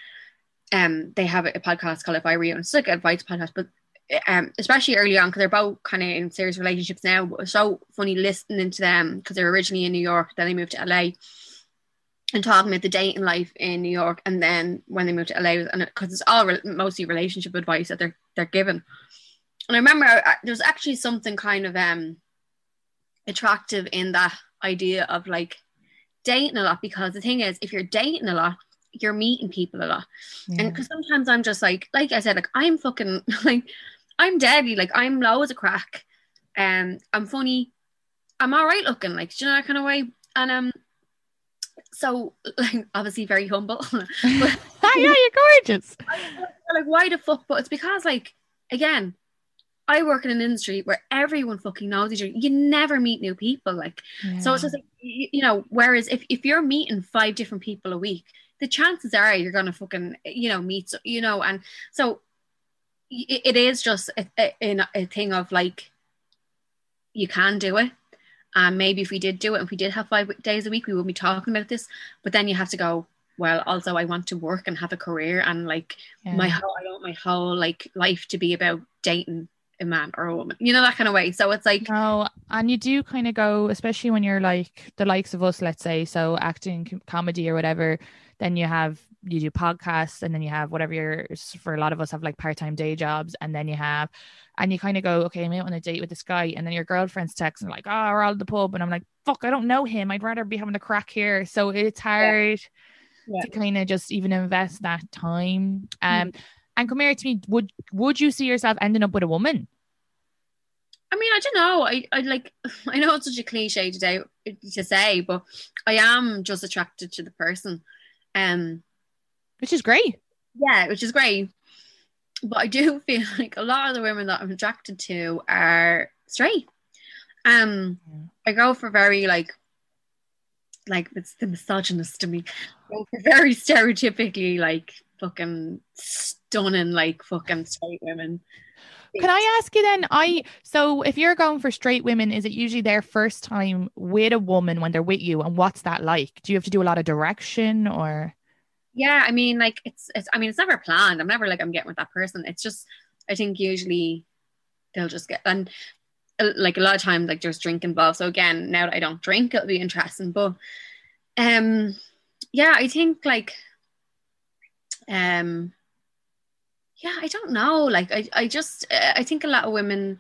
um they have a podcast called If I Were You, and it's like an advice podcast, but um especially early on because they're both kind of in serious relationships now, but it's so funny listening to them because they're originally in New York, then they moved to L A, and talking about the dating life in New York, and then when they moved to L A, and because it's all re- mostly relationship advice that they're they're given, and I remember I, there was actually something kind of um attractive in that idea of like dating a lot, because the thing is, if you're dating a lot, you're meeting people a lot. Yeah. And because sometimes I'm just like, like I said, like I'm fucking like I'm deadly, like I'm loads of crack, um, I'm funny, I'm all right looking, like, do you know, that kind of way. And um, so like obviously very humble. But, yeah, you're gorgeous. Like, why the fuck? But it's because like again, I work in an industry where everyone fucking knows each other. You never meet new people, like yeah. So it's just like you, you know. Whereas if, if you're meeting five different people a week, the chances are you're gonna fucking you know meet you know. And so it, it is just a, a, a thing of like you can do it. And maybe if we did do it, if we did have five days a week, we wouldn't be talking about this. But then you have to go, well, also I want to work and have a career, and like yeah. my whole I want my whole like life to be about dating a man or a woman, you know, that kind of way. So it's like no, and you do kind of go, especially when you're like the likes of us, let's say, so acting, comedy or whatever, then you have you do podcasts, and then you have whatever you're for a lot of us have like part-time day jobs, and then you have and you kind of go, okay, I may want to date with this guy, and then your girlfriend's texting like, oh, we're all at the pub, and I'm like, fuck, I don't know him, I'd rather be having a crack here. So it's hard yeah. Yeah. to kind of just even invest that time. Um mm-hmm. And come here to me, would would you see yourself ending up with a woman? I mean, I don't know. I, I like, I know it's such a cliche today to say, but I am just attracted to the person. Um, which is great. Yeah, which is great. But I do feel like a lot of the women that I'm attracted to are straight. Um, yeah. I go for very like, like it's the misogynist to me. I go for very stereotypically like fucking stunning like fucking straight women. Can I ask you then, I so if you're going for straight women, is it usually their first time with a woman when they're with you, and what's that like? Do you have to do a lot of direction or? Yeah, I mean, like it's it's I mean it's never planned. I'm never like I'm getting with that person. It's just I think usually they'll just get, and like a lot of times like there's drink involved. So again, now that I don't drink, it'll be interesting. But um yeah, I think like um yeah, I don't know. Like, I, I just, I think a lot of women,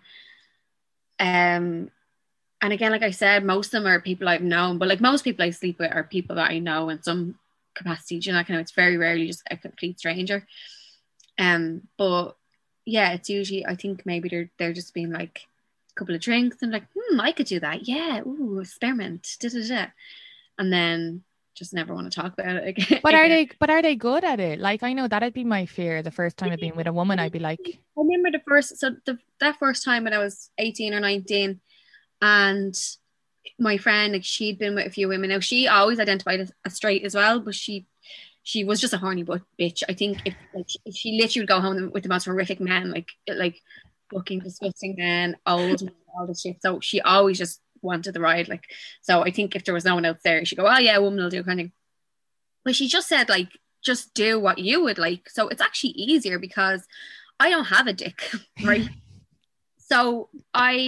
um, and again, like I said, most of them are people I've known, but like most people I sleep with are people that I know in some capacity. You know, kind of, it's very rarely just a complete stranger. Um, but yeah, it's usually, I think maybe they're they're just being like a couple of drinks and like, hmm, I could do that. Yeah, ooh, experiment. Da, da, da. And then just never want to talk about it again. But are they but are they good at it? Like, I know that'd be my fear. The first time I'd been with a woman, I'd be like, I remember the first so the that first time when I was eighteen or nineteen, and my friend, like she'd been with a few women. Now she always identified as, as straight as well, but she she was just a horny but bitch. I think if like if she literally would go home with the most horrific men, like like fucking disgusting men, old men, all this shit. So she always just wanted the ride, like, so I think if there was no one else there, she'd go, oh yeah, a woman will do kind of thing. But she just said like, just do what you would like. So it's actually easier because I don't have a dick, right? So I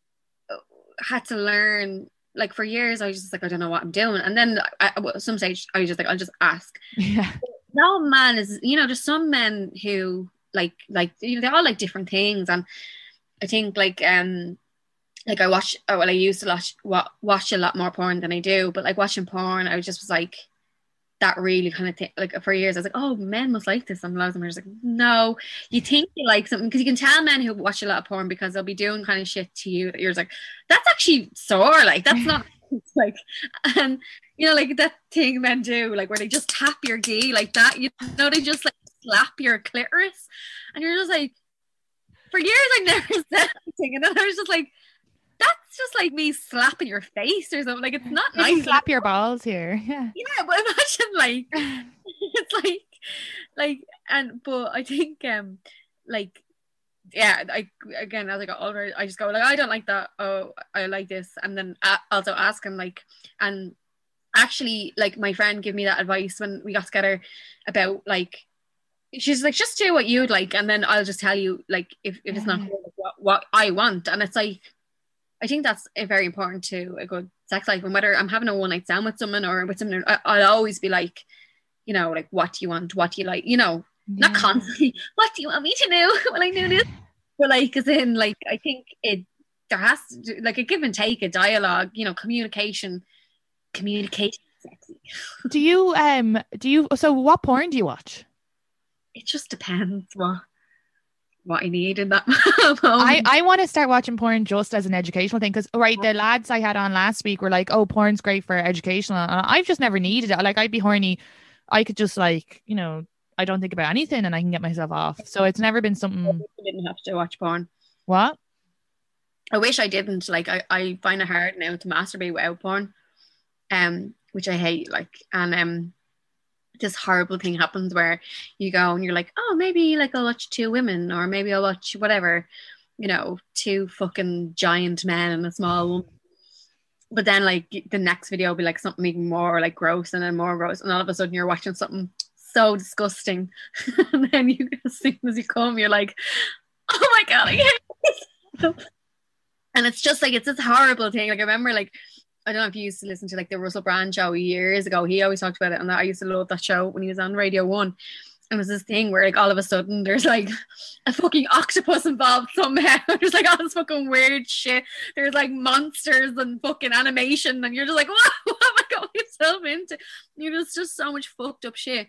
had to learn, like for years I was just like, I don't know what I'm doing, and then I, at some stage I was just like, I'll just ask. Yeah. No man is, you know, just some men who like like you know, they all like different things, and I think like um like I watch, oh, well, I used to watch, watch a lot more porn than I do, but like watching porn, I just was like, that really kind of thing, like for years, I was like, oh, men must like this. And a lot of them are just like, no, you think you like something, because you can tell men who watch a lot of porn because they'll be doing kind of shit to you that you're just like, that's actually sore, like, that's not, like, and, you know, like that thing men do, like where they just tap your D like that, you know, they just like slap your clitoris, and you're just like, for years I never said anything, and then I was just like, that's just like me slapping your face or something. Like, it's not nice. nice. Slap your balls here. Yeah. Yeah, but imagine like it's like like and but I think um like yeah, I again as I got older, I just go like, I don't like that. Oh, I like this, and then uh, also ask him like, and actually like my friend gave me that advice when we got together about like, she's like, just do what you'd like, and then I'll just tell you like if, if it's not good, like, what what I want. And it's like, I think that's a very important to a good sex life. And whether I'm having a one night stand with someone or with someone, I, I'll always be like, you know, like, what do you want? What do you like? You know, yeah. Not constantly, what do you want me to do when I do this? but like as in like I think it there has to like a give and take, a dialogue, you know, communication communication is sexy. Do you um do you so what porn do you watch? It just depends what what I need in that moment. I, I want to start watching porn just as an educational thing because, right, the lads I had on last week were like, oh, porn's great for educational. And I've just never needed it. Like, I'd be horny. I could just, like, you know, I don't think about anything and I can get myself off. So it's never been something. I didn't have to watch porn. What? I wish I didn't. Like, I, I find it hard now to masturbate without porn, um, which I hate. Like, and um. this horrible thing happens where you go and you're like, oh, maybe like I'll watch two women or maybe I'll watch whatever, you know, two fucking giant men and a small woman. But then like the next video will be like something even more like gross and then more gross. And all of a sudden you're watching something so disgusting. And then you, as soon as you come, you're like, oh my God, I hate this. And it's just like, it's this horrible thing. Like I remember like, I don't know if you used to listen to like the Russell Brand show years ago. He always talked about it, and I used to love that show when he was on Radio One. And it was this thing where like all of a sudden there's like a fucking octopus involved somehow. There's like all this fucking weird shit. There's like monsters and fucking animation, and you're just like, what? What am I going myself into? You know, it's just so much fucked up shit.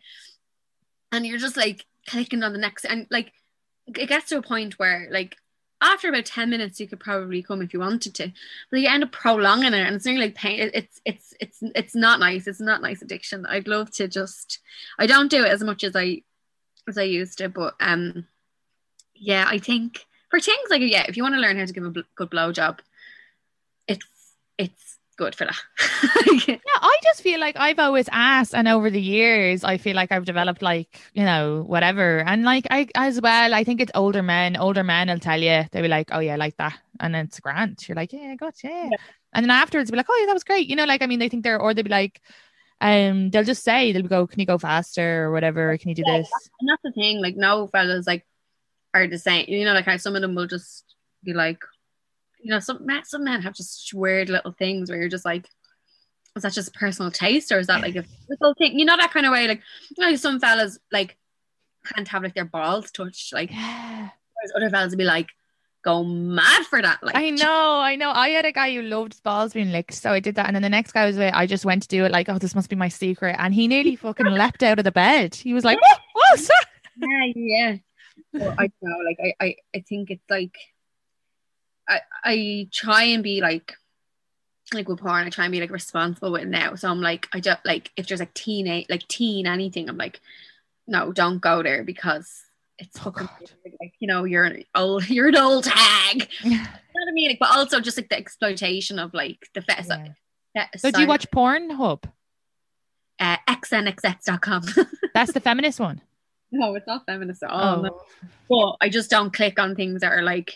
And you're just like clicking on the next, and like it gets to a point where like after about ten minutes you could probably come if you wanted to, but you end up prolonging it and it's nearly like pain. It's it's it's it's not nice. It's not nice addiction. I'd love to just, I don't do it as much as I as I used to, but um yeah, I think for things like, yeah, if you want to learn how to give a bl- good blowjob, it's it's good for that. Yeah, I just feel like I've always asked, and over the years I feel like I've developed like, you know, whatever. And like I as well, I think it's older men older men will tell you, they'll be like, oh yeah, I like that, and then it's grand. You're like, yeah, gotcha, yeah. yeah. And then afterwards be like, oh yeah, that was great, you know, like I mean they think they're, or they'll be like, um they'll just say, they'll go, can you go faster or whatever, can you do yeah, this? That's, and that's the thing, like no fellas like are the same, you know, like how some of them will just be like, you know, some men, some men have just weird little things where you're just like, is that just personal taste or is that like a physical thing? You know, that kind of way. Like, you know, some fellas like can't have like their balls touched. Like, Yeah. whereas other fellas would be like, go mad for that. Like, I know, I know. I had a guy who loved his balls being licked, so I did that. And then the next guy was like, I just went to do it like, oh, this must be my secret. And he nearly fucking leapt out of the bed. He was like, oh, oh sorry. Yeah, yeah. Well, I don't know. Like, I, I, I think it's like, I, I try and be like, like with porn, I try and be like responsible with it now. So I'm like, I just like, if there's like teen, like teen anything, I'm like, no, don't go there because it's Oh, fucking God. like, you know, you're an old, you're an old hag. Yeah. You know what I mean? Like, but also just like the exploitation of like the fest. Yeah. So do you watch Pornhub? uh, x n x x dot com? That's the feminist one. No, it's not feminist at all. Oh. No. But I just don't click on things that are like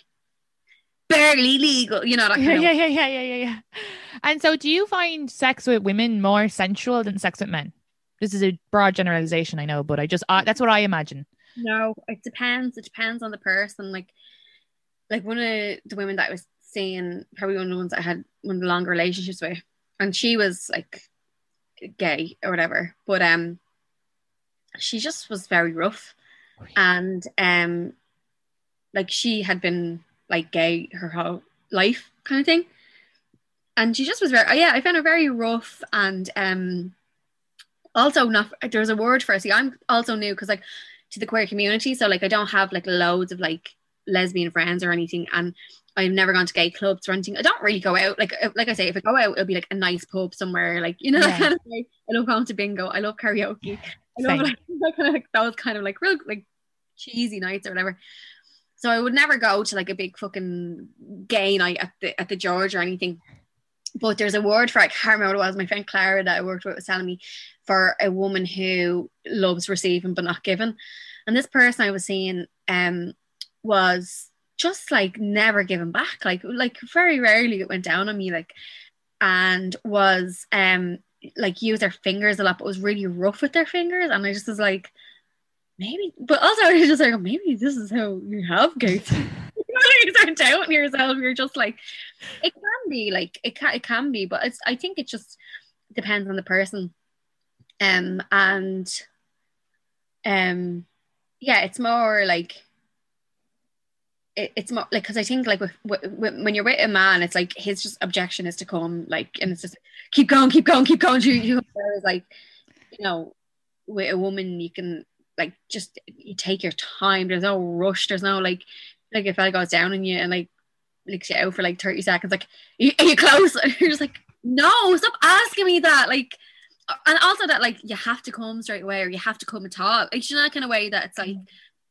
barely legal, you know, that kind Yeah, of yeah, yeah, yeah, yeah, yeah, yeah. And so do you find sex with women more sensual than sex with men? This is a broad generalization, I know, but I just, uh, that's what I imagine. No, it depends. It depends on the person. Like, like one of the women that I was seeing, probably one of the ones I had one of the longer relationships with, and she was like gay or whatever, but um, she just was very rough, and um, like she had been like gay her whole life, kind of thing, and she just was very, yeah, I found her very rough, and um, also not. There's a word for it. See, I'm also new because like, to the queer community, so like I don't have like loads of like lesbian friends or anything, and I've never gone to gay clubs or anything. I don't really go out, like like I say, if I go out it'll be like a nice pub somewhere, like, you know, Yeah. that kind of way. I love going to bingo, I love karaoke, I love Same. like, that kind of like those kind of like real like cheesy nights or whatever. So I would never go to like a big fucking gay night at the at the George or anything. But there's a word for it. I can't remember what it was. My friend Clara that I worked with was telling me, for a woman who loves receiving but not giving. And this person I was seeing um was just like never giving back. Like like very rarely it went down on me, like, and was um like used their fingers a lot, but was really rough with their fingers. And I just was like, maybe, but also I was just like, maybe this is how you have gay sex. You start doubting yourself. You're just like, it can be like it can it can be, but it's I think it just depends on the person, um and um yeah, it's more like it, it's more like, because I think like with, with, when you're with a man, it's like his just objection is to come, like, and it's just keep going, keep going, keep going. You, you whereas like, you know, with a woman, you can like just you take your time. There's no rush. There's no like like if I goes down on you and like licks you out for like thirty seconds, like, are you, are you close? You're just like, no, stop asking me that. Like, and also that like you have to come straight away or you have to come at all. Like, you know, that kind of way that it's like,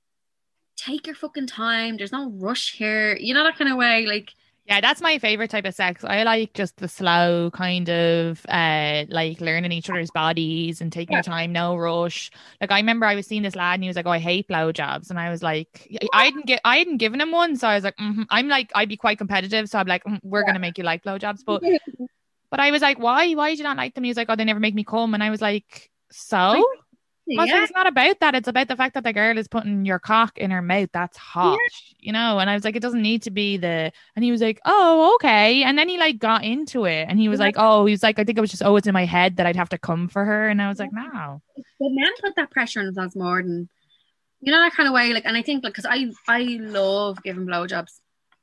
take your fucking time. There's no rush here. You know, that kind of way. Like, yeah, that's my favorite type of sex. I like just the slow kind of uh like learning each other's bodies and taking yeah. your time, no rush. Like, I remember I was seeing this lad and he was like, oh, I hate blowjobs, and I was like, I didn't get I hadn't given him one, so I was like, mm-hmm. I'm like, I'd be quite competitive, so I'm like, mm, we're yeah. gonna make you like blowjobs, but but I was like, why why did you not like them? He was like, oh, they never make me come, and I was like, so yeah. It's not about that. It's about the fact that the girl is putting your cock in her mouth. That's hot, yeah. you know? And I was like, it doesn't need to be the, and he was like, oh, okay. And then he like got into it and he was yeah. like, oh, he was like, I think it was just, oh, it's in my head that I'd have to come for her. And I was yeah. like, no. But men put that pressure on themselves more than, you know, that kind of way. Like, and I think like, cause I, I love giving blowjobs.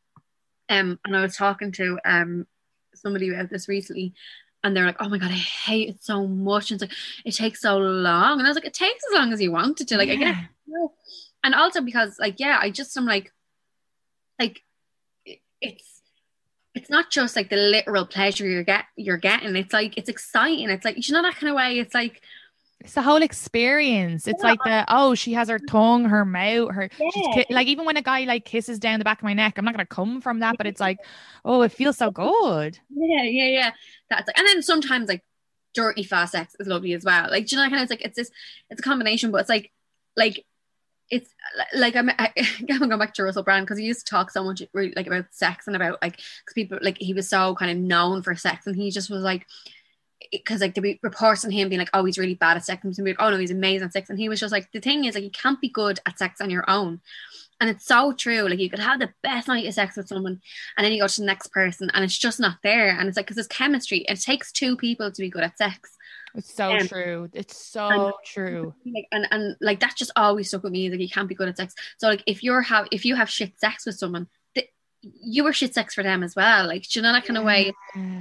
Um, and I was talking to um somebody about this recently. And they're like, oh my God, I hate it so much. And it's like, it takes so long. And I was like, it takes as long as you want it to. Like, yeah. I get it. And also because, like, yeah, I just, I'm like, like, it's, it's not just like the literal pleasure you're get, you're getting. It's like, it's exciting. It's like, you know, that kind of way. It's like, it's the whole experience. It's yeah. like the, oh, she has her tongue, her mouth, her, yeah. she's ki- like, even when a guy like kisses down the back of my neck, I'm not going to come from that, but it's like, oh, it feels so good. Yeah, yeah, yeah. That's like, and then sometimes like dirty fast sex is lovely as well. Like, do you know, kind of, it's like, it's this, it's a combination, but it's like, like, it's like, I'm, I, I'm going back to Russell Brand because he used to talk so much really, like about sex and about like, because people, like, he was so kind of known for sex and he just was like, because like there'd be reports on him being like, oh, he's really bad at sex, and be like, oh no, he's amazing at sex, and he was just like, the thing is like, you can't be good at sex on your own. And it's so true. Like, you could have the best night of sex with someone and then you go to the next person and it's just not there. And it's like, because it's chemistry, it takes two people to be good at sex. It's so um, true. It's so and, true. Like, and and like that just always stuck with me, like, you can't be good at sex. So like, if you're have if you have shit sex with someone, th- you were shit sex for them as well. Like, do you know, that kind of way.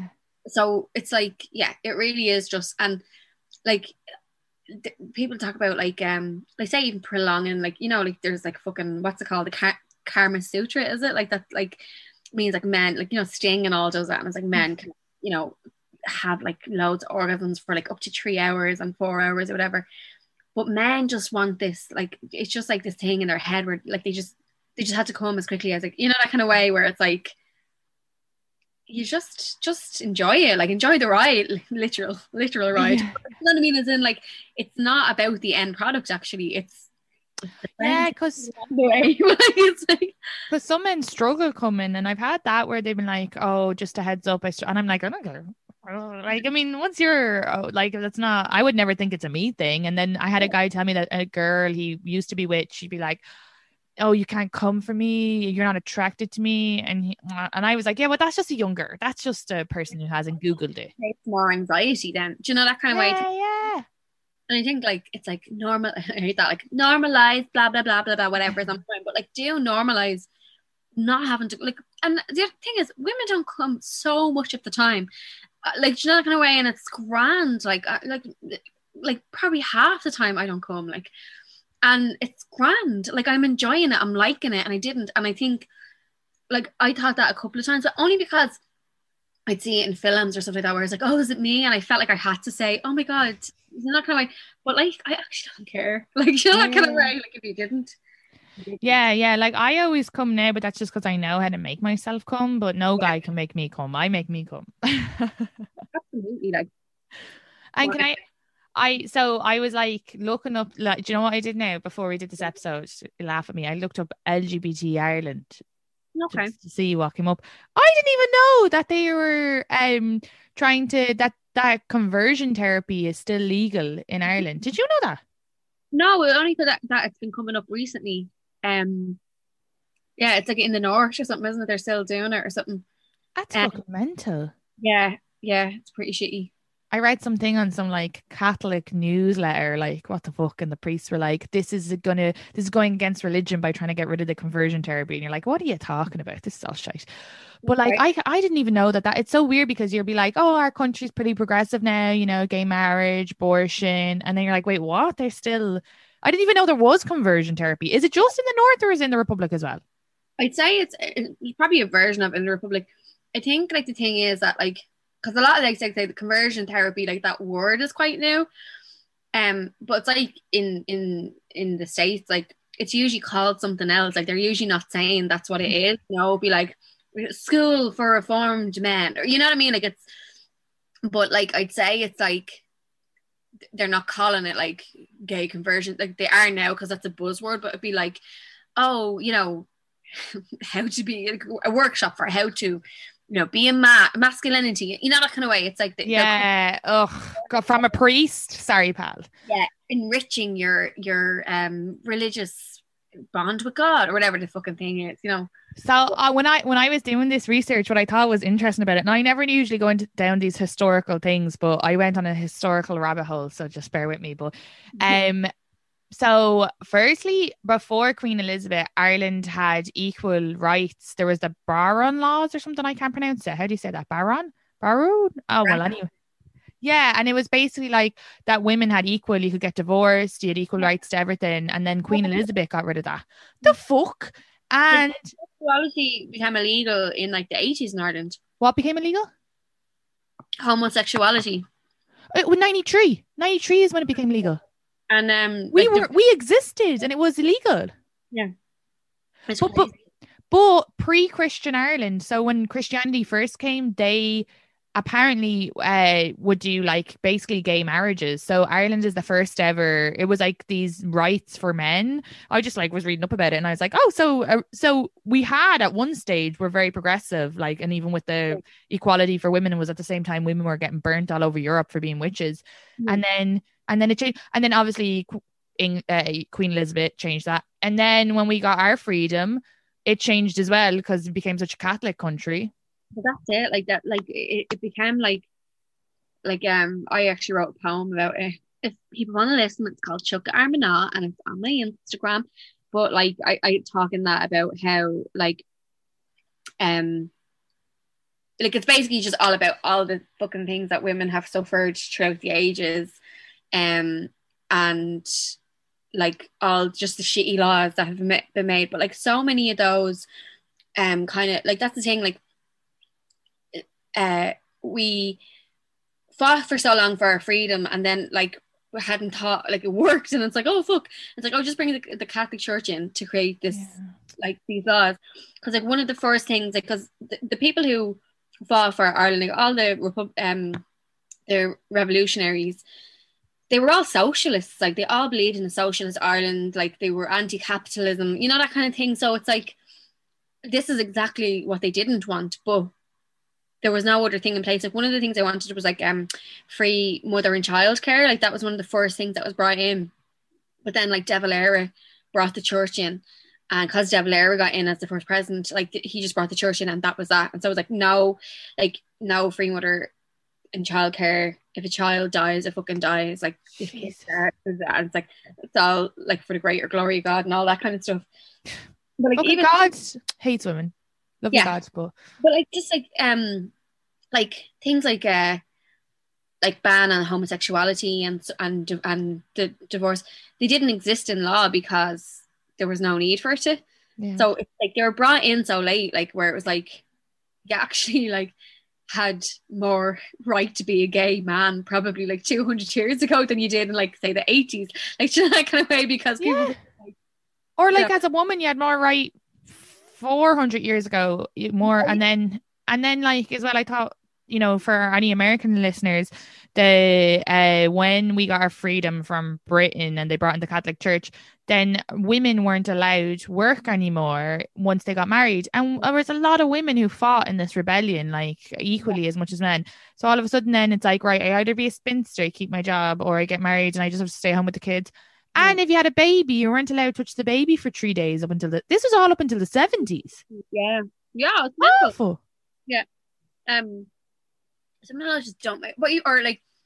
So it's like, yeah, it really is just, and like th- people talk about like, um, they say even prolonging, like, you know, like there's like fucking, what's it called? The Kar- Karma Sutra, is it? Like that, like means like men, like, you know, Sting and all does that. And it's like men can, you know, have like loads of orgasms for like up to three hours and four hours or whatever. But men just want this, like, it's just like this thing in their head where like they just, they just have to come as quickly as like, you know, that kind of way where it's like, you just just enjoy it, like enjoy the ride, literal literal ride. Yeah. You know what I mean? As in, like, it's not about the end product. Actually, it's, it's yeah, because it's like, because some men struggle coming, and I've had that where they've been like, oh, just a heads up, I str-. and I'm like, I'm not gonna. Like, I mean, once you're oh, like, that's not, I would never think it's a me thing. And then I had a guy tell me that a girl he used to be with, she'd be like, oh, you can't come for me, you're not attracted to me, and he, and I was like, yeah, well, that's just a younger, that's just a person who hasn't googled it. It's more anxiety then, do you know, that kind of yeah, way. Yeah. And I think like it's like normal, I hate that, like normalize blah blah blah blah blah whatever sometimes, but like do normalize not having to, like, and the other thing is women don't come so much of the time, like, do you know, that kind of way, and it's grand, like like like probably half the time I don't come, like. And it's grand. Like, I'm enjoying it. I'm liking it. And I didn't. And I think, like, I thought that a couple of times, but only because I'd see it in films or something like that, where it's like, oh, is it me? And I felt like I had to say, oh my God, isn't that kind of way? But like, I actually don't care. Like, you know, that kind of way. Like, if you didn't. Yeah, yeah. Like, I always come now, but that's just because I know how to make myself come. But no yeah. guy can make me come. I make me come. Absolutely. Like, and can I... I so I was like looking up, like, do you know what I did now before we did this episode? Laugh at me. I looked up L G B T Ireland okay. to, to see what came up. I didn't even know that they were um trying to that that conversion therapy is still legal in Ireland. Did you know that? No, only for that that it's been coming up recently. Um, yeah, it's like in the north or something, isn't it? They're still doing it or something. That's um, fucking mental. Yeah, yeah, it's pretty shitty. I read something on some like Catholic newsletter, like what the fuck, and the priests were like, "This is gonna, this is going against religion by trying to get rid of the conversion therapy," and you're like, "What are you talking about? This is all shite." But like, I I didn't even know that that it's so weird because you'll be like, "Oh, our country's pretty progressive now, you know, gay marriage, abortion," and then you're like, "Wait, what? There's still." I didn't even know there was conversion therapy. Is it just in the North or is it in the Republic as well? I'd say it's, it's probably a version of it in the Republic. I think like the thing is that like. Because a lot of like say the conversion therapy, like that word is quite new, um, but it's like in in in the States, like it's usually called something else. Like they're usually not saying that's what it is. You know, it'll be like school for reformed men, or you know what I mean. Like it's, but like I'd say it's like they're not calling it like gay conversion. Like they are now because that's a buzzword. But it'd be like, oh, you know, how to be a workshop for how to. You know, being ma- masculinity, you know, that kind of way. It's like the, yeah, oh, God, from a priest. Sorry, pal. Yeah, enriching your your um religious bond with God or whatever the fucking thing is, you know. So uh, when I when I was doing this research, what I thought was interesting about it, and I never usually go into down these historical things, but I went on a historical rabbit hole, so just bear with me. But um. So firstly, before Queen Elizabeth, Ireland had equal rights. There was the Baron laws or something. I can't pronounce it. How do you say that? Baron? Baron? Oh, well, anyway. Yeah. And it was basically like that women had equal, you could get divorced, you had equal rights to everything. And then Queen Elizabeth got rid of that. The fuck? And homosexuality became illegal in like the eighties in Ireland. What became illegal? Homosexuality. It was ninety-three. ninety-three is when it became legal. And um, we like were the, we existed and it was illegal. Yeah. But, but, but pre-Christian Ireland, so when Christianity first came, they apparently uh, would do like basically gay marriages. So Ireland is the first ever. It was like these rights for men. I just like was reading up about it and I was like, oh, so uh, so we had at one stage we're very progressive, like, and even with the equality for women, it was at the same time women were getting burnt all over Europe for being witches, mm. and then. And then it changed. And then obviously in, uh, Queen Elizabeth changed that. And then when we got our freedom, it changed as well because it became such a Catholic country. But that's it. Like that, like it, it became like, like um, I actually wrote a poem about it. If people want to listen, it's called Chuck Armagnaw and it's on my Instagram. But like I, I talk in that about how like, um, like it's basically just all about all the fucking things that women have suffered throughout the ages. Um and like all just the shitty laws that have been made, but like so many of those um kind of like that's the thing, like uh we fought for so long for our freedom and then like we hadn't thought like it worked and it's like oh fuck it's like oh just bring the, the Catholic Church in to create this yeah. like these laws because like one of the first things like because the, the people who fought for Ireland, like all the um the revolutionaries, they were all socialists, like they all believed in a socialist Ireland, like they were anti-capitalism, you know, that kind of thing. So it's like, this is exactly what they didn't want, but there was no other thing in place. Like one of the things I wanted was like um free mother and child care. Like that was one of the first things that was brought in. But then like De Valera brought the church in, and because De Valera got in as the first president, like he just brought the church in and that was that. And so I was like, no, like no free mother and childcare. If a child dies, it fucking dies. Like if it's, uh, it's like it's all like for the greater glory of God and all that kind of stuff. But like okay, even God hates women. Love yeah, God, but but like just like um like things like uh like ban on homosexuality and and and the divorce, they didn't exist in law because there was no need for it to. Yeah. So it's like they were brought in so late, like where it was like you actually like had more right to be a gay man probably like two hundred years ago than you did in like say the eighties, like that kind of way, because people yeah. were, like, or like you know, as a woman you had more right four hundred years ago more, and then and then like as well I thought, you know, for any American listeners, the uh when we got our freedom from Britain and they brought in the Catholic Church, then women weren't allowed work anymore once they got married, and there was a lot of women who fought in this rebellion like equally as much as men. So all of a sudden then it's like, right, I either be a spinster, keep my job, or I get married and I just have to stay home with the kids. And if you had a baby, you weren't allowed to touch the baby for three days up until the this was all up until the seventies. Yeah, yeah, it's awful. Yeah, um, some of those just don't make. But you or like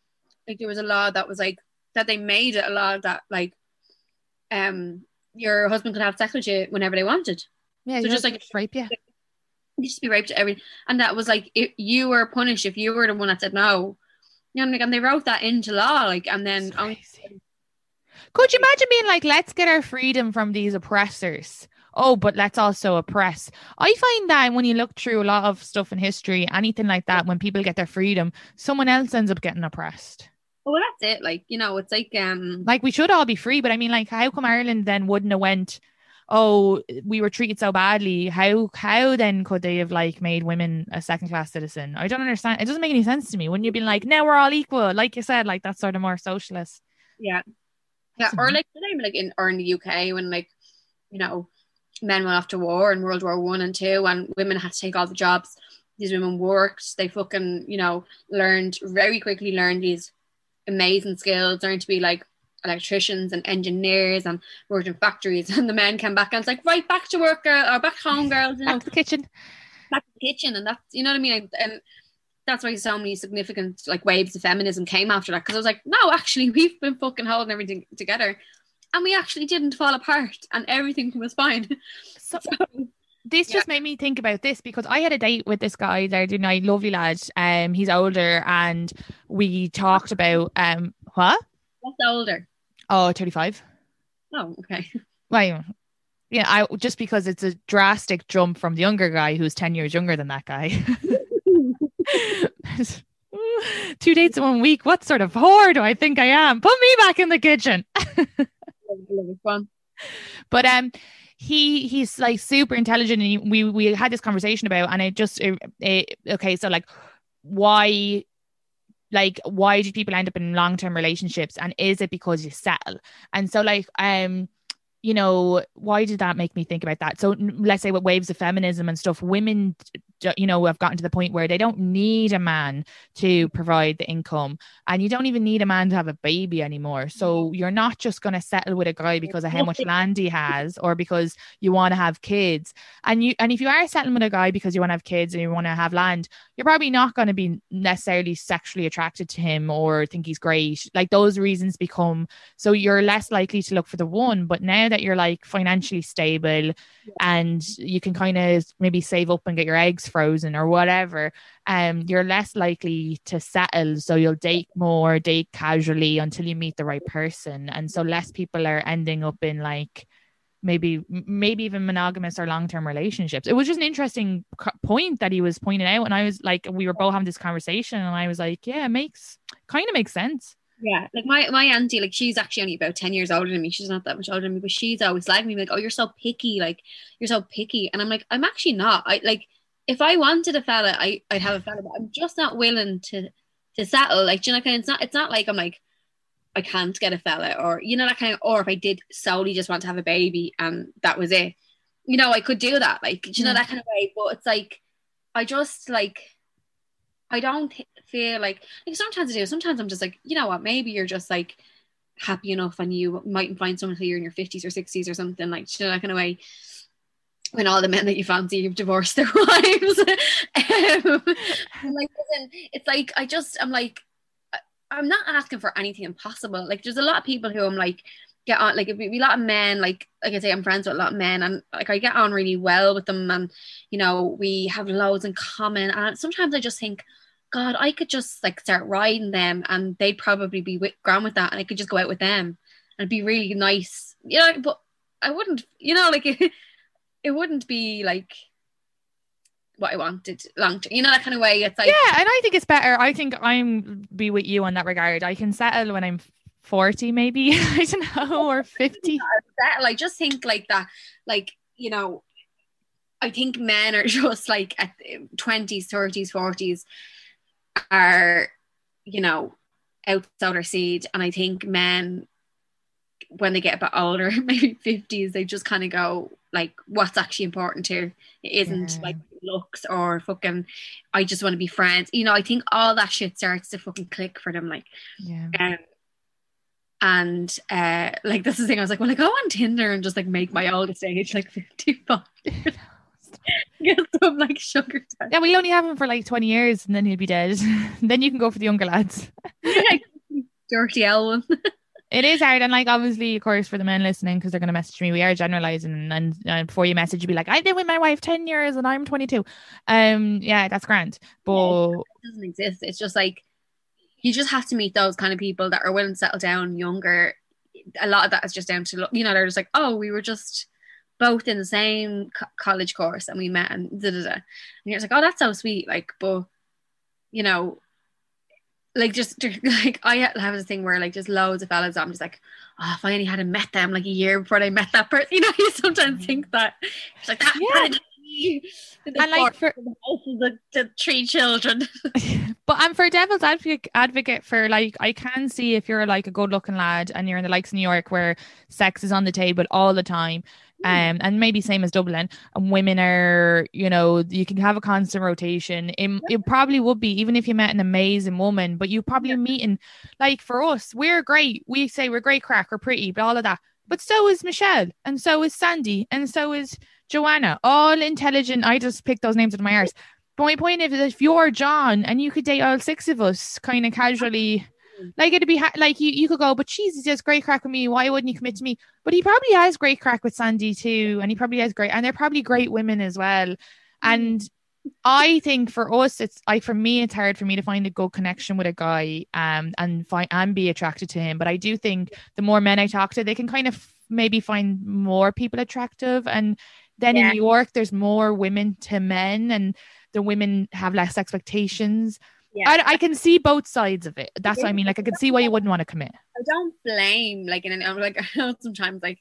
like there was a law that was like that they made it a law that like um your husband could have sex with you whenever they wanted. Yeah, so just like rape you. You just be raped every, and that was like if you were punished if you were the one that said no. You know, like, and they wrote that into law, like, and then um, could you imagine being like, let's get our freedom from these oppressors? Oh, but let's also oppress. I find that when you look through a lot of stuff in history, anything like that, when people get their freedom, someone else ends up getting oppressed. Well, that's it. Like, you know, it's like um, like we should all be free, but I mean, like, how come Ireland then wouldn't have went? Oh, we were treated so badly. How how then could they have like made women a second class citizen? I don't understand. It doesn't make any sense to me. Wouldn't you be like, now we're all equal, like you said, like that's sort of more socialist. Yeah, yeah, or like today, like in or in the U K when like you know men went off to war in World War One and Two, and women had to take all the jobs. These women worked. They fucking you know learned very quickly. Learned these amazing skills. Learned to be like electricians and engineers and worked in factories, and the men came back and it's like, right, back to work, girl, or back home, girls, you know, back to the kitchen, back to the kitchen, and that's, you know what I mean, and that's why so many significant like waves of feminism came after that, because I was like, no, actually, we've been fucking holding everything together, and we actually didn't fall apart, and everything was fine. So, so this just yeah. made me think about this, because I had a date with this guy there, didn't I? Lovely lad. Um, he's older, and we talked about um, what? What's older? Oh, thirty-five. Oh, okay. Well, yeah, I just because it's a drastic jump from the younger guy who's ten years younger than that guy. Two dates in one week. What sort of whore do I think I am? Put me back in the kitchen. Fun. But um, he he's like super intelligent, and he, we we had this conversation about, and it just it, it, okay, so like why. Like, why do people end up in long-term relationships, and is it because you settle? And so like, um, you know, why did that make me think about that? So let's say with waves of feminism and stuff, women, you know, have gotten to the point where they don't need a man to provide the income, and you don't even need a man to have a baby anymore. So you're not just going to settle with a guy because of how much land he has, or because you want to have kids. And you, and if you are settling with a guy because you want to have kids and you want to have land, you're probably not going to be necessarily sexually attracted to him or think he's great. Like those reasons become, so you're less likely to look for the one. But now that you're like financially stable and you can kind of maybe save up and get your eggs frozen or whatever, um, you're less likely to settle. So you'll date more, date casually until you meet the right person. And so less people are ending up in like maybe maybe even monogamous or long-term relationships. It was just an interesting point that he was pointing out, and I was like, we were both having this conversation, and I was like, yeah, it makes kind of makes sense. Yeah, like my my auntie, like she's actually only about ten years older than me. She's not that much older than me, but she's always like me, like, oh, you're so picky, like you're so picky. And I'm like, I'm actually not. I like if I wanted a fella, I I'd have a fella, but I'm just not willing to to settle. Like, you know, kind of, it's not it's not like I'm like I can't get a fella, or you know that kind of, or if I did solely just want to have a baby and that was it, you know, I could do that, like, you know, that kind of way. But it's like I just like I don't feel like like sometimes I do. Sometimes I'm just like, you know what, maybe you're just like happy enough and you mightn't find someone until you're in your fifties or sixties or something, like, you know, that kind of way, when all the men that you fancy you've divorced their wives. um, like, listen, it's like I just I'm like I'm not asking for anything impossible. Like, there's a lot of people who I'm like get on, like, it'd be a lot of men, like like I say, I'm friends with a lot of men, and like I get on really well with them, and you know, we have loads in common. And sometimes I just think, God, I could just like start riding them, and they'd probably be with, ground with that, and I could just go out with them, and it'd be really nice, you know. But I wouldn't, you know, like it, it wouldn't be like what I wanted long term, you know, that kind of way. It's like, yeah, and I think it's better. I think I'm be with you on that regard. I can settle when I'm forty, maybe. I don't know, or fifty. Settle. I just think like that, like, you know, I think men are just like at twenties, thirties, forties are, you know, outside their seed, and I think men, when they get a bit older, maybe fifties, they just kind of go like, what's actually important here? It isn't yeah. like looks or fucking I just want to be friends, you know. I think all that shit starts to fucking click for them, like, yeah. um, and uh like that's the thing, I was like, well, I go on Tinder and just like make my oldest age like fifty-five. Get some like sugar daddy. Yeah, we only have him for like twenty years and then he'll be dead. Then you can go for the younger lads. Yeah, dirty L one. It is hard, and like obviously, of course, for the men listening, because they're going to message me, we are generalizing, and, and before you message, you be like, I've been with my wife ten years and I'm twenty-two. Um, yeah, that's grand, but yeah, it doesn't exist. It's just like you just have to meet those kind of people that are willing to settle down younger. A lot of that is just down to, you know, they're just like, oh, we were just both in the same co- college course and we met and da da da. And you're just like, oh, that's so sweet. Like, but you know. Like just like I have this thing where like just loads of fellas I'm just like, oh, if I only hadn't met them like a year before I met that person, you know, you sometimes think that it's like that, yeah. that the and like for the, the three children. But I'm for devil's advocate advocate for like I can see if you're like a good looking lad and you're in the likes of New York where sex is on the table all the time. Um, and maybe same as Dublin, and women are, you know, you can have a constant rotation. It, it probably would be, even if you met an amazing woman, but you probably yeah. meeting, like for us, we're great. We say we're great crack, we're pretty, but all of that. But so is Michelle, and so is Sandy, and so is Joanna. All intelligent. I just picked those names out of my arse. But my point is, if you're John and you could date all six of us, kind of casually. Like it'd be ha- like you, you could go, but Jesus, he has great crack with me. Why wouldn't he commit to me? But he probably has great crack with Sandy too, and he probably has great, and they're probably great women as well. And I think for us, it's like for me, it's hard for me to find a good connection with a guy, um, and find and be attracted to him. But I do think the more men I talk to, they can kind of maybe find more people attractive. And then yeah. in New York, there's more women to men, and the women have less expectations. Yeah. I, I can see both sides of it. That's what I mean. Like, I can see why you wouldn't want to commit. I don't blame, like, and I'm like, I know sometimes, like,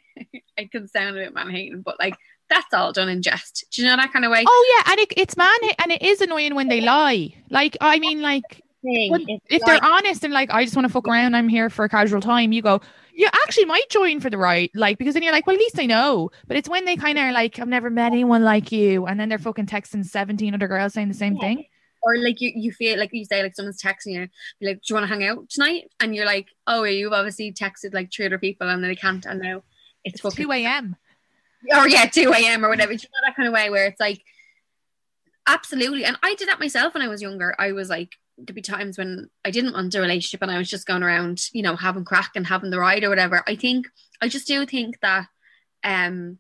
it can sound a bit man-hating, but like, that's all done in jest. Do you know that kind of way? Oh yeah, and it, it's man, and it is annoying when they lie. Like, I mean, like, when, if like, they're honest and like, I just want to fuck around, I'm here for a casual time. You go, you actually might join for the right, like, because then you're like, well, at least I know. But it's when they kind of are like, I've never met anyone like you, and then they're fucking texting seventeen other girls saying the same yeah. thing. Or like you, you feel like you say like someone's texting you, like, do you want to hang out tonight? And you're like, oh, you've obviously texted like three other people and they can't, and now it's, it's fucking two a.m. Or yeah, two a.m. or whatever. Do you know that kind of way where it's like, absolutely. And I did that myself when I was younger. I was like, there'd be times when I didn't want a relationship and I was just going around, you know, having crack and having the ride or whatever. I think, I just do think that, um,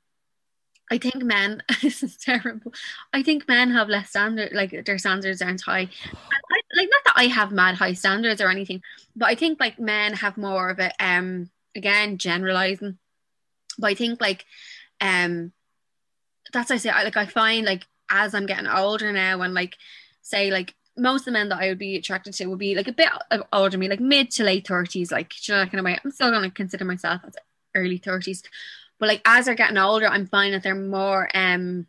I think men, this is terrible. I think men have less standard, like their standards aren't high. And I, like, not that I have mad high standards or anything, but I think like men have more of it. Um, again, generalizing, but I think like, um, that's what I say. I like I find like as I'm getting older now, and like say like most of the men that I would be attracted to would be like a bit older than me, like mid to late thirties, like, you know, that kind of way. I'm still gonna consider myself as early thirties. But like as they're getting older, I'm finding that they're more um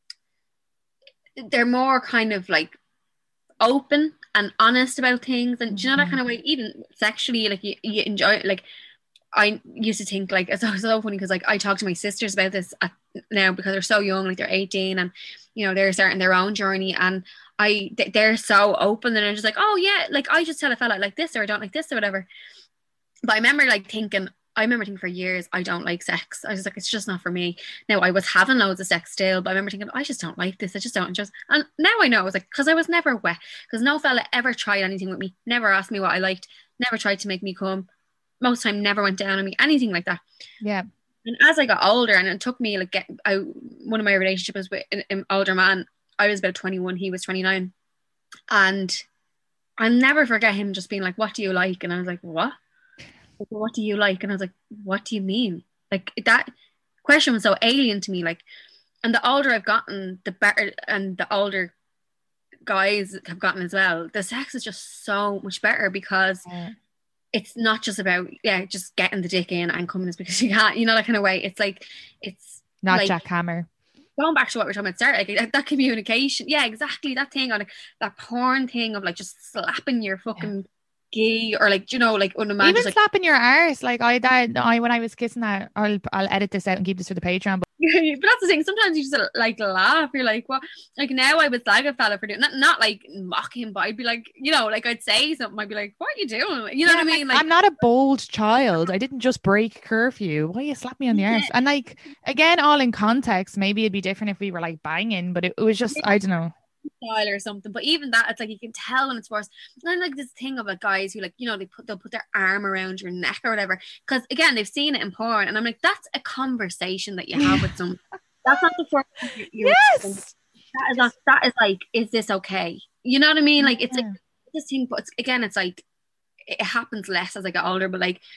they're more kind of like open and honest about things, and mm-hmm. do you know that kind of way, even sexually, like you, you enjoy it. Like I used to think like it's so, so funny because like I talk to my sisters about this at, now because they're so young, like they're eighteen, and you know they're starting their own journey, and I they're so open, and I'm just like, oh yeah, like I just tell a fella like this or I don't like this or whatever. But I remember like thinking I remember thinking for years, I don't like sex. I was like, it's just not for me. Now, I was having loads of sex still, but I remember thinking, I just don't like this. I just don't. Just And now I know. I was like, because I was never wet. Because no fella ever tried anything with me. Never asked me what I liked. Never tried to make me come. Most time, never went down on me. Anything like that. Yeah. And as I got older, and it took me, like, get, I, one of my relationships was with an, an older man. I was about twenty-one. He was twenty-nine. And I'll never forget him just being like, what do you like? And I was like, what? Like, what do you like? And I was like, what do you mean? Like, that question was so alien to me. Like, and the older I've gotten, the better, and the older guys have gotten as well, the sex is just so much better because yeah. it's not just about, yeah, just getting the dick in and coming as because you can't, you know, that kind of way. It's like, it's not like, jackhammer. Going back to what we we're talking about, start like that, that communication. Yeah, exactly. That thing on like, that porn thing of like just slapping your fucking yeah. gay, or like, you know, like when a man even just, slapping like, your arse. Like I that I when I was kissing that, I'll I'll edit this out and keep this for the Patreon. But, but that's the thing. Sometimes you just like laugh. You're like, what? Like now I would slag a fella for doing not not like mock him, but I'd be like, you know, like I'd say something. I'd be like, what are you doing? You know yeah, what I mean? Like, I'm not a bold child. I didn't just break curfew. Why you slap me on the yeah. arse? And like again, all in context. Maybe it'd be different if we were like banging, but it, it was just I don't know. style or something. But even that, it's like you can tell when it's worse. And then like this thing of like guys who like, you know, they put they'll put their arm around your neck or whatever. Because again, they've seen it in porn, and I'm like, that's a conversation that you have with someone. That's not the first thing you're yes. Doing. That is not. That is like, is this okay? You know what I mean? Like it's yeah. like this thing, but it's, again, it's like it happens less as I get older. But like,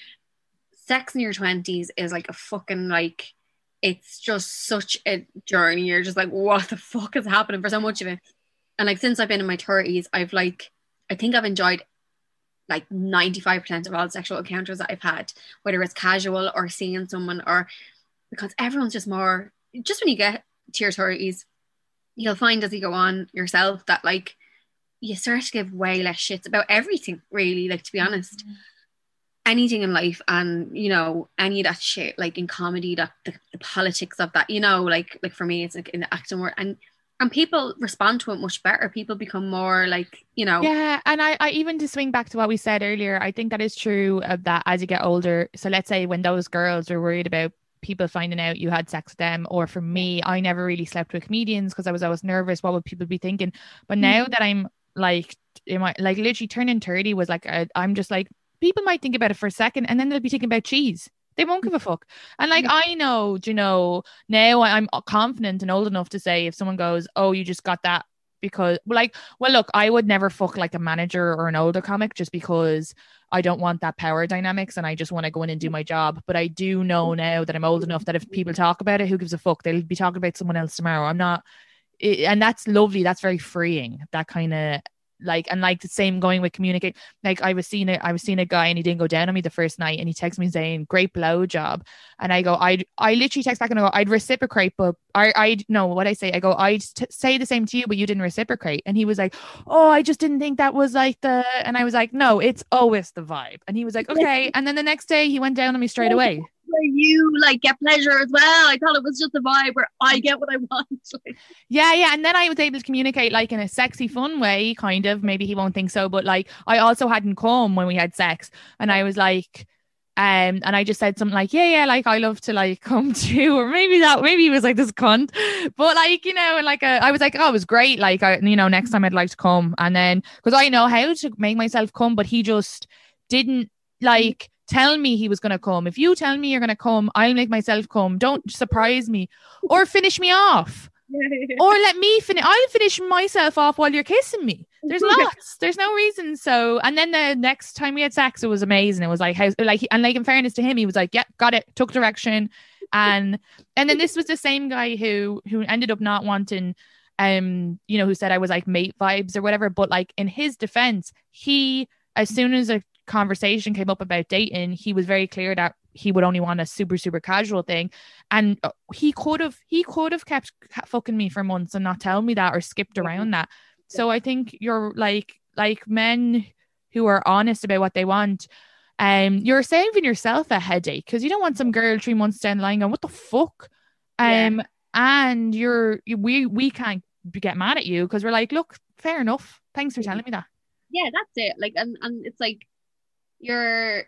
sex in your twenties is like a fucking like. It's just such a journey. You're just like, what the fuck is happening for so much of it? And like, since I've been in my thirties, I've like, I think I've enjoyed like ninety-five percent of all the sexual encounters that I've had, whether it's casual or seeing someone, or because everyone's just more, just when you get to your thirties, you'll find as you go on yourself that like, you start to give way less shits about everything, really, like, to be honest. Mm-hmm. Anything in life, and you know, any of that shit, like in comedy, that the, the politics of that, you know, like like for me it's like in the acting world, and and people respond to it much better. People become more like, you know. Yeah, and I, I even to swing back to what we said earlier, I think that is true of that as you get older. So let's say when those girls were worried about people finding out you had sex with them, or for me, I never really slept with comedians because I was always nervous, what would people be thinking? But now mm-hmm. that I'm like in my like literally turning thirty was like a, I'm just like, people might think about it for a second and then they'll be thinking about cheese. They won't give a fuck. And like, I know, you know, now I'm confident and old enough to say if someone goes, oh, you just got that because, well, like, well, look, I would never fuck like a manager or an older comic just because I don't want that power dynamics and I just want to go in and do my job. But I do know now that I'm old enough that if people talk about it, who gives a fuck? They'll be talking about someone else tomorrow. I'm not, it, and that's lovely. That's very freeing. That kind of, like, and like the same going with communicate. Like I was seeing a, I was seeing a guy and he didn't go down on me the first night and he texted me saying, great blow job. And I go, I I literally text back and I go, I'd reciprocate, but I I know what I say. I go, I'd t- say the same to you, but you didn't reciprocate. And he was like, oh, I just didn't think that was like the, and I was like, no, it's always the vibe. And he was like, okay. And then the next day he went down on me straight away. Where you like get pleasure as well. I thought it was just a vibe where I get what I want. yeah yeah and then I was able to communicate like in a sexy fun way, kind of. Maybe he won't think so, but like I also hadn't come when we had sex, and I was like um and I just said something like, yeah yeah like I love to like come too, or maybe that maybe he was like this cunt, but like, you know, and like a, I was like, oh, it was great, like I, you know, next time I'd like to come. And then because I know how to make myself come, but he just didn't like tell me he was going to come. If you tell me you're going to come, I'll make myself come. Don't surprise me or finish me off. Or let me finish. I'll finish myself off while you're kissing me. There's lots. There's no reason. So, and then the next time we had sex, it was amazing. It was like, how, like, and like in fairness to him, he was like, yeah, got it. Took direction. And, and then this was the same guy who, who ended up not wanting, um, you know, who said I was like mate vibes or whatever. But like in his defense, he, as soon as a conversation came up about dating, he was very clear that he would only want a super super casual thing, and he could have he could have kept fucking me for months and not tell me that or skipped around that. So I think you're like like men who are honest about what they want, um you're saving yourself a headache, because you don't want some girl three months down the line going, what the fuck? um yeah. And you're we we can't get mad at you because we're like, look, fair enough, thanks for telling me that. Yeah, that's it. Like, and and it's like, you're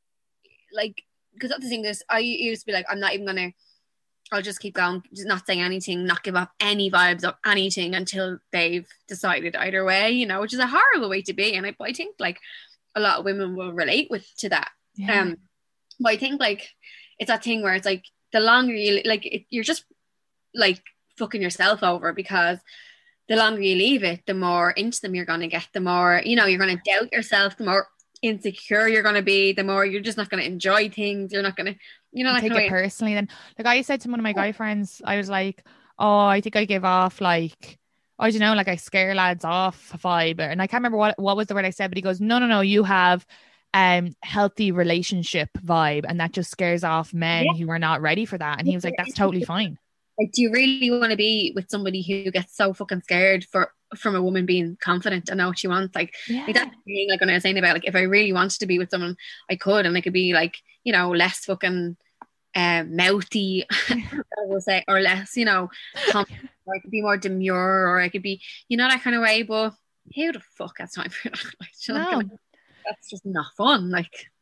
like, because that's the thing is, I used to be like, I'm not even gonna, I'll just keep going, just not saying anything, not give up any vibes of anything until they've decided either way, you know, which is a horrible way to be. And I, I think like a lot of women will relate with to that. Yeah. Um, but I think like it's that thing where it's like the longer you like, it, you're just like fucking yourself over, because the longer you leave it, the more into them you're gonna get, the more, you know, you're gonna doubt yourself, the more insecure you're going to be, the more you're just not going to enjoy things, you're not going to, you know, take it personally. Then like I said to one of my guy friends, I was like, oh, I think I give off like, I don't know, like I scare lads off vibe, and I can't remember what what was the word I said, but he goes, no no no you have um healthy relationship vibe, and that just scares off men yeah. who are not ready for that. And he was like, that's totally fine. Like, do you really want to be with somebody who gets so fucking scared for from a woman being confident and know what she wants? Like, yeah. like that thing, like when I was saying about like, if I really wanted to be with someone, I could, and I could be like, you know, less fucking uh, mouthy, I will say, or less, you know, confident, or I could be more demure, or I could be, you know, that kind of way. But who the fuck has time for that? Like, no. Gonna, that's just not fun. Like,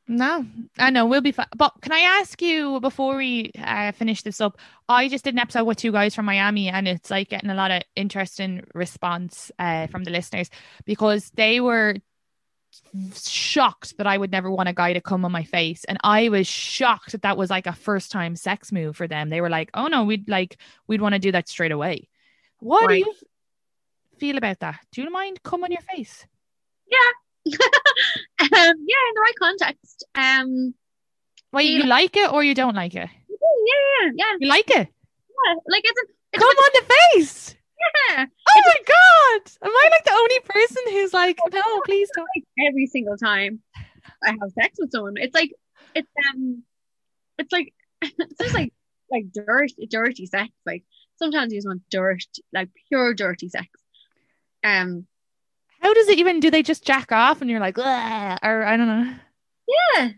No, I know we'll be fine. But can I ask you before we uh, finish this up? I just did an episode with two guys from Miami, and it's like getting a lot of interesting response uh, from the listeners because they were shocked that I would never want a guy to come on my face, and I was shocked that that was like a first time sex move for them. They were like, "Oh no, we'd like we'd want to do that straight away." What right. do you feel about that? Do you mind come on your face? Yeah. um, yeah, in the right context. Um, Wait, you, you like it or you don't like it? Yeah, yeah, yeah. You like it? Yeah, like it's, a, it's come a, on the face. Yeah. Oh my god! Am I like the only person who's like, no, please don't? Like every single time I have sex with someone, it's like it's um, it's like it's just like like dirt, dirty sex. Like sometimes you just want dirt, like pure dirty sex. Um. How does it even, do they just jack off and you're like, or I don't know. Yeah.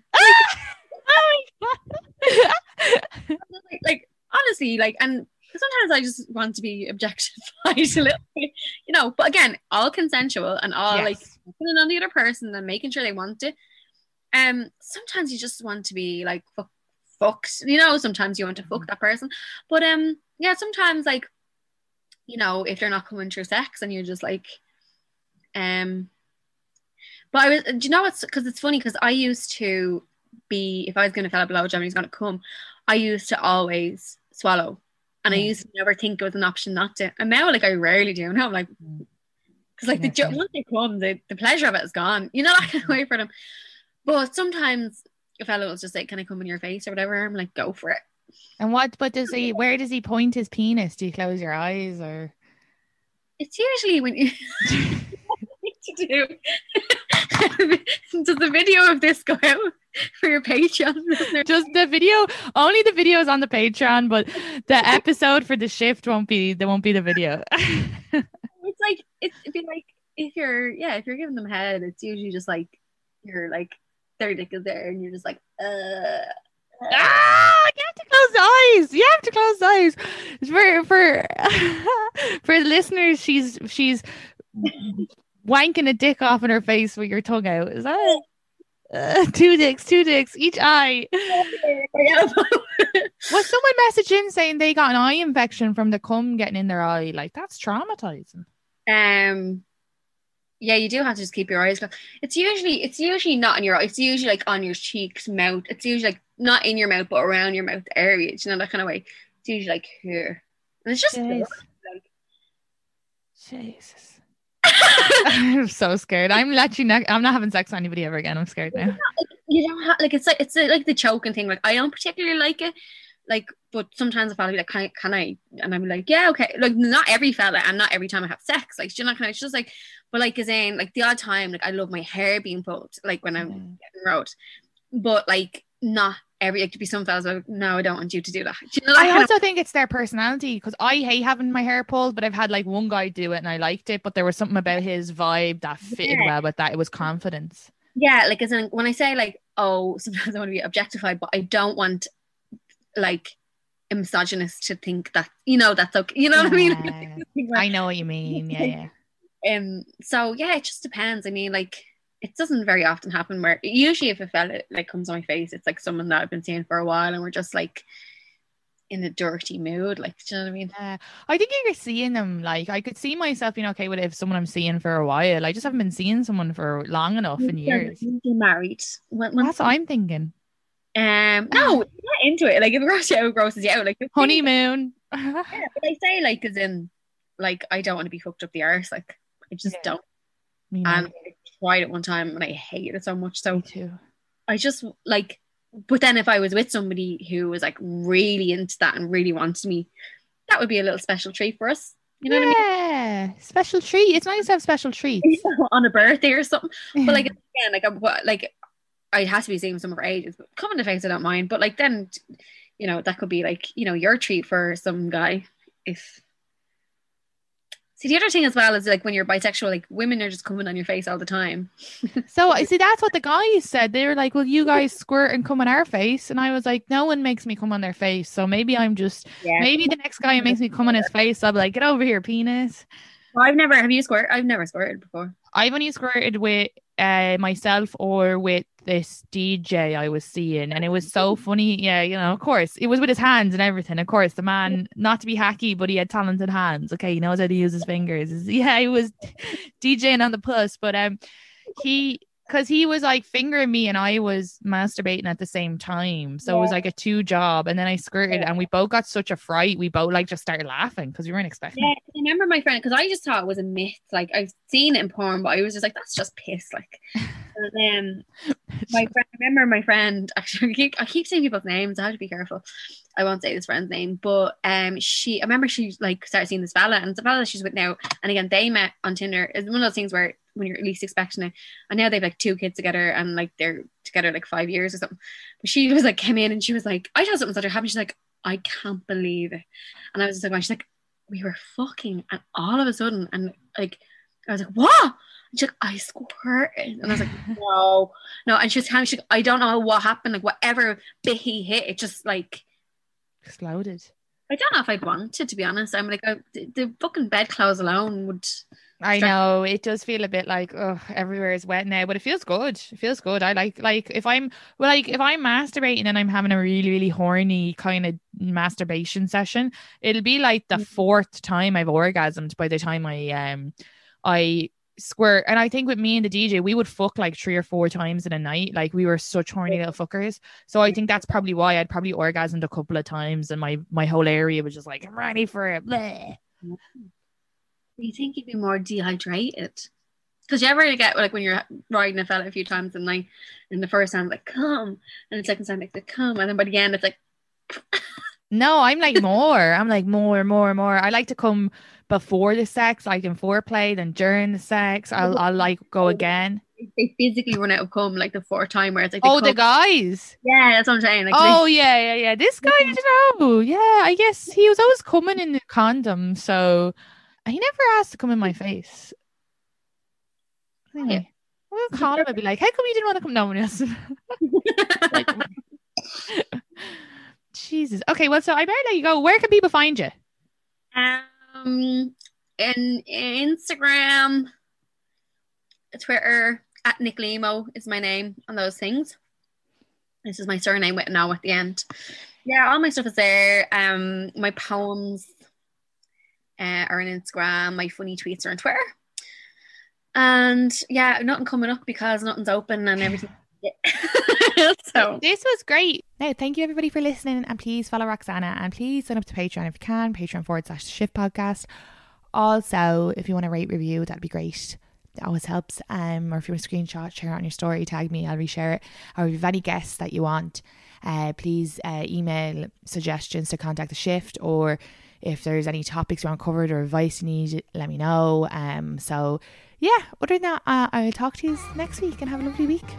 like, like, honestly, like, and sometimes I just want to be objectified a little bit, you know, but again, all consensual and all yes. like putting on the other person and making sure they want it. Um, sometimes you just want to be like, fuck, fucked, you know, sometimes you want to fuck that person. But um, yeah, sometimes like, you know, if they're not coming through sex and you're just like, Um, but I was, do you know what's, because it's funny because I used to be, if I was going to fill a blowjob and he's going to come, I used to always swallow, and mm. I used to never think it was an option not to. And now, like, I rarely do. Now I'm like, because like the once they come, the, the pleasure of it is gone. You know, I can't wait for them. But sometimes a fellow will just like, "Can I come in your face?" or whatever. I'm like, "Go for it." And what? But does he? Where does he point his penis? Do you close your eyes or? It's usually when you. to do. Does the video of this go out for your Patreon listeners? Just the video, only the video is on the Patreon, but the episode for the shift won't be, there won't be the video. It's like, it's it'd be like if you're, yeah, if you're giving them head, it's usually just like you're like their dick is there and you're just like, uh Ah, you have to close the eyes. You have to close the eyes. For for for the listeners, she's she's wanking a dick off in her face with your tongue out. Is that it? Uh, two dicks, two dicks, each eye. Was someone message in saying they got an eye infection from the cum getting in their eye? Like, that's traumatizing. Um, yeah, you do have to just keep your eyes closed. It's usually, it's usually not in your eye. It's usually like on your cheeks, mouth. It's usually like not in your mouth, but around your mouth area. You know, that kind of way. It's usually like here. And it's just like, Jesus. I'm so scared. I'm literally not, I'm not having sex with anybody ever again. I'm scared now. You don't have, like, it's like it's like the choking thing. Like, I don't particularly like it. Like, but sometimes a fella be like, can I, can I? And I'm like, yeah, okay. Like, not every fella and not every time I have sex. Like, you're not kind of, it's just like, but like, as in, like, the odd time, like, I love my hair being pulled, like, when I'm mm. getting rode. But, like, not every, like, to be some fellas like, no, I don't want you to do that. Do you know that I also of- think it's their personality, because I hate having my hair pulled, but I've had like one guy do it and I liked it, but there was something about his vibe that fitted yeah. well with that. It was confidence. Yeah, like, as in, when I say like, oh, sometimes I want to be objectified, but I don't want like a misogynist to think that, you know, that's okay. You know yeah. what I mean? I know what you mean. Yeah, yeah. Um. So yeah, it just depends. I mean, like, it doesn't very often happen where, usually if a fella like comes on my face, it's like someone that I've been seeing for a while and we're just like in a dirty mood, like, do you know what I mean? Yeah, I think you're seeing them. Like, I could see myself being okay with it if someone I'm seeing for a while. I just haven't been seeing someone for long enough in years. You're married. When, when, That's what I'm thinking. Um, no, not into it. Like, if it grosses you out, it grosses you out. Like, honeymoon. Yeah, but I say, like, as in, like, I don't want to be fucked up the arse. Like, I just yeah. don't. Me and I tried it one time and I hated it so much. So Me too. I just like, but then if I was with somebody who was like really into that and really wanted me, that would be a little special treat for us. You know yeah, what I mean? Special treat. It's nice to have special treats on a birthday or something. But like, again, like, I, like I had to be seeing someone for ages. But coming to face, I don't mind. But like, then, you know, that could be like, you know, your treat for some guy if. See, the other thing as well is like when you're bisexual, like, women are just coming on your face all the time. So I see, that's what the guys said. They were like, well, you guys squirt and come on our face. And I was like, no one makes me come on their face. So maybe I'm just, yeah. maybe the next guy who makes me come on his face, I'll be like, get over here, penis. Well, I've never, have you squirted? I've never squirted before. I've only squirted with uh, myself or with this D J I was seeing, and it was so funny. Yeah, you know, of course, it was with his hands and everything. Of course, the man, not to be hacky, but he had talented hands. Okay, he knows how to use his fingers. Yeah, he was DJing on the plus, but um, he. Because he was like fingering me and I was masturbating at the same time. So yeah. It was like a two job. And then I skirted yeah. and we both got such a fright. We both like just started laughing because we weren't expecting yeah, it. I remember my friend, because I just thought it was a myth. Like I've seen it in porn, but I was just like, that's just piss. Like, and then my friend, I remember my friend, actually, I keep, I keep saying people's names. I have to be careful. I won't say this friend's name, but um, she, I remember she like started seeing this fella, and it's a fella she's with now. And again, they met on Tinder. It's one of those things where when you're least expecting it, and now they've like two kids together, and like they're together like five years or something. But she was like came in and she was like, I thought something started happening. She's like, I can't believe it. And I was just like, she's like, we were fucking, and all of a sudden, and like I was like, what? And she's like, I squirted, and I was like, no, no. And she was telling me, she's like, I don't know what happened. Like whatever bit he hit, it just like exploded. I don't know if I'd want it, to be honest. I'm like, I, the, the fucking bedclothes alone would. I know it does feel a bit like, oh, everywhere is wet now, but it feels good. It feels good. I like, like if I'm, well, like if I'm masturbating and I'm having a really, really horny kind of masturbation session, it'll be like the fourth time I've orgasmed by the time I, um, I squirt. And I think with me and the D J, we would fuck like three or four times in a night. Like we were such horny little fuckers. So I think that's probably why I'd probably orgasmed a couple of times, and my my whole area was just like, I'm ready for it. Bleh. Do you think you'd be more dehydrated? Because you ever get like when you're riding a fella a few times and like in the first time like come, and the second time like the come, and then by the end it's like no, I'm like more. I'm like more, more, more. I like to come before the sex, like in foreplay, then during the sex, I'll I'll like go again. They physically run out of cum like the fourth time, where it's like oh come. The guys. Yeah, that's what I'm saying. Like, oh they- yeah, yeah, yeah. This guy, I don't know. Yeah, I guess he was always coming in the condom, so he never asked to come in my face. Anyway, we'll call him and be like, how come you didn't want to come? No one else. Like, Jesus. Okay, well, so I better let you go. Where can people find you? Um, in, in Instagram, Twitter, at Nick Limo is my name on those things. This is my surname with an O at the end. Yeah, all my stuff is there. Um, my poems uh, are on Instagram. My funny tweets are on Twitter. And yeah, nothing coming up because nothing's open and everything. So this was great. Now, thank you everybody for listening, and please follow Roxana, and please sign up to Patreon if you can. Patreon forward slash Shift Podcast. Also, if you want to rate review, that'd be great. It always helps. Um, or if you want to screenshot, share it on your story, tag me, I'll reshare it. Or if you have any guests that you want, uh, please uh, email suggestions to Contact the Shift, or if there's any topics you want covered or advice you need, let me know. Um, so yeah, other than that, uh, I'll talk to you next week, and have a lovely week.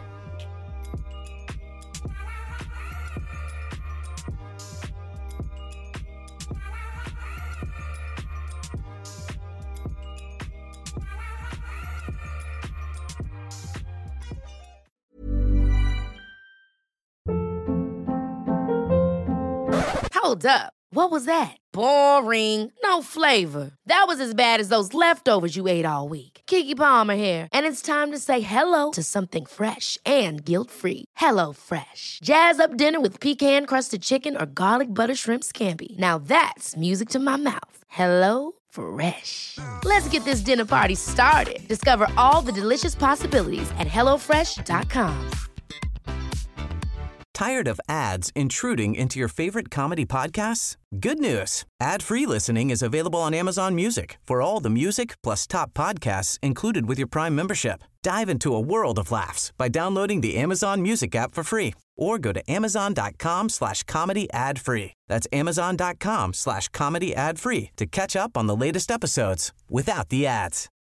Hold up. What was that? Boring. No flavor. That was as bad as those leftovers you ate all week. Keke Palmer here. And it's time to say hello to something fresh and guilt-free. Hello Fresh. Jazz up dinner with pecan-crusted chicken or garlic butter shrimp scampi. Now that's music to my mouth. Hello Fresh. Let's get this dinner party started. Discover all the delicious possibilities at hello fresh dot com. Tired of ads intruding into your favorite comedy podcasts? Good news. Ad-free listening is available on Amazon Music for all the music plus top podcasts included with your Prime membership. Dive into a world of laughs by downloading the Amazon Music app for free or go to amazon.com slash comedy ad free. That's amazon.com slash comedy ad free to catch up on the latest episodes without the ads.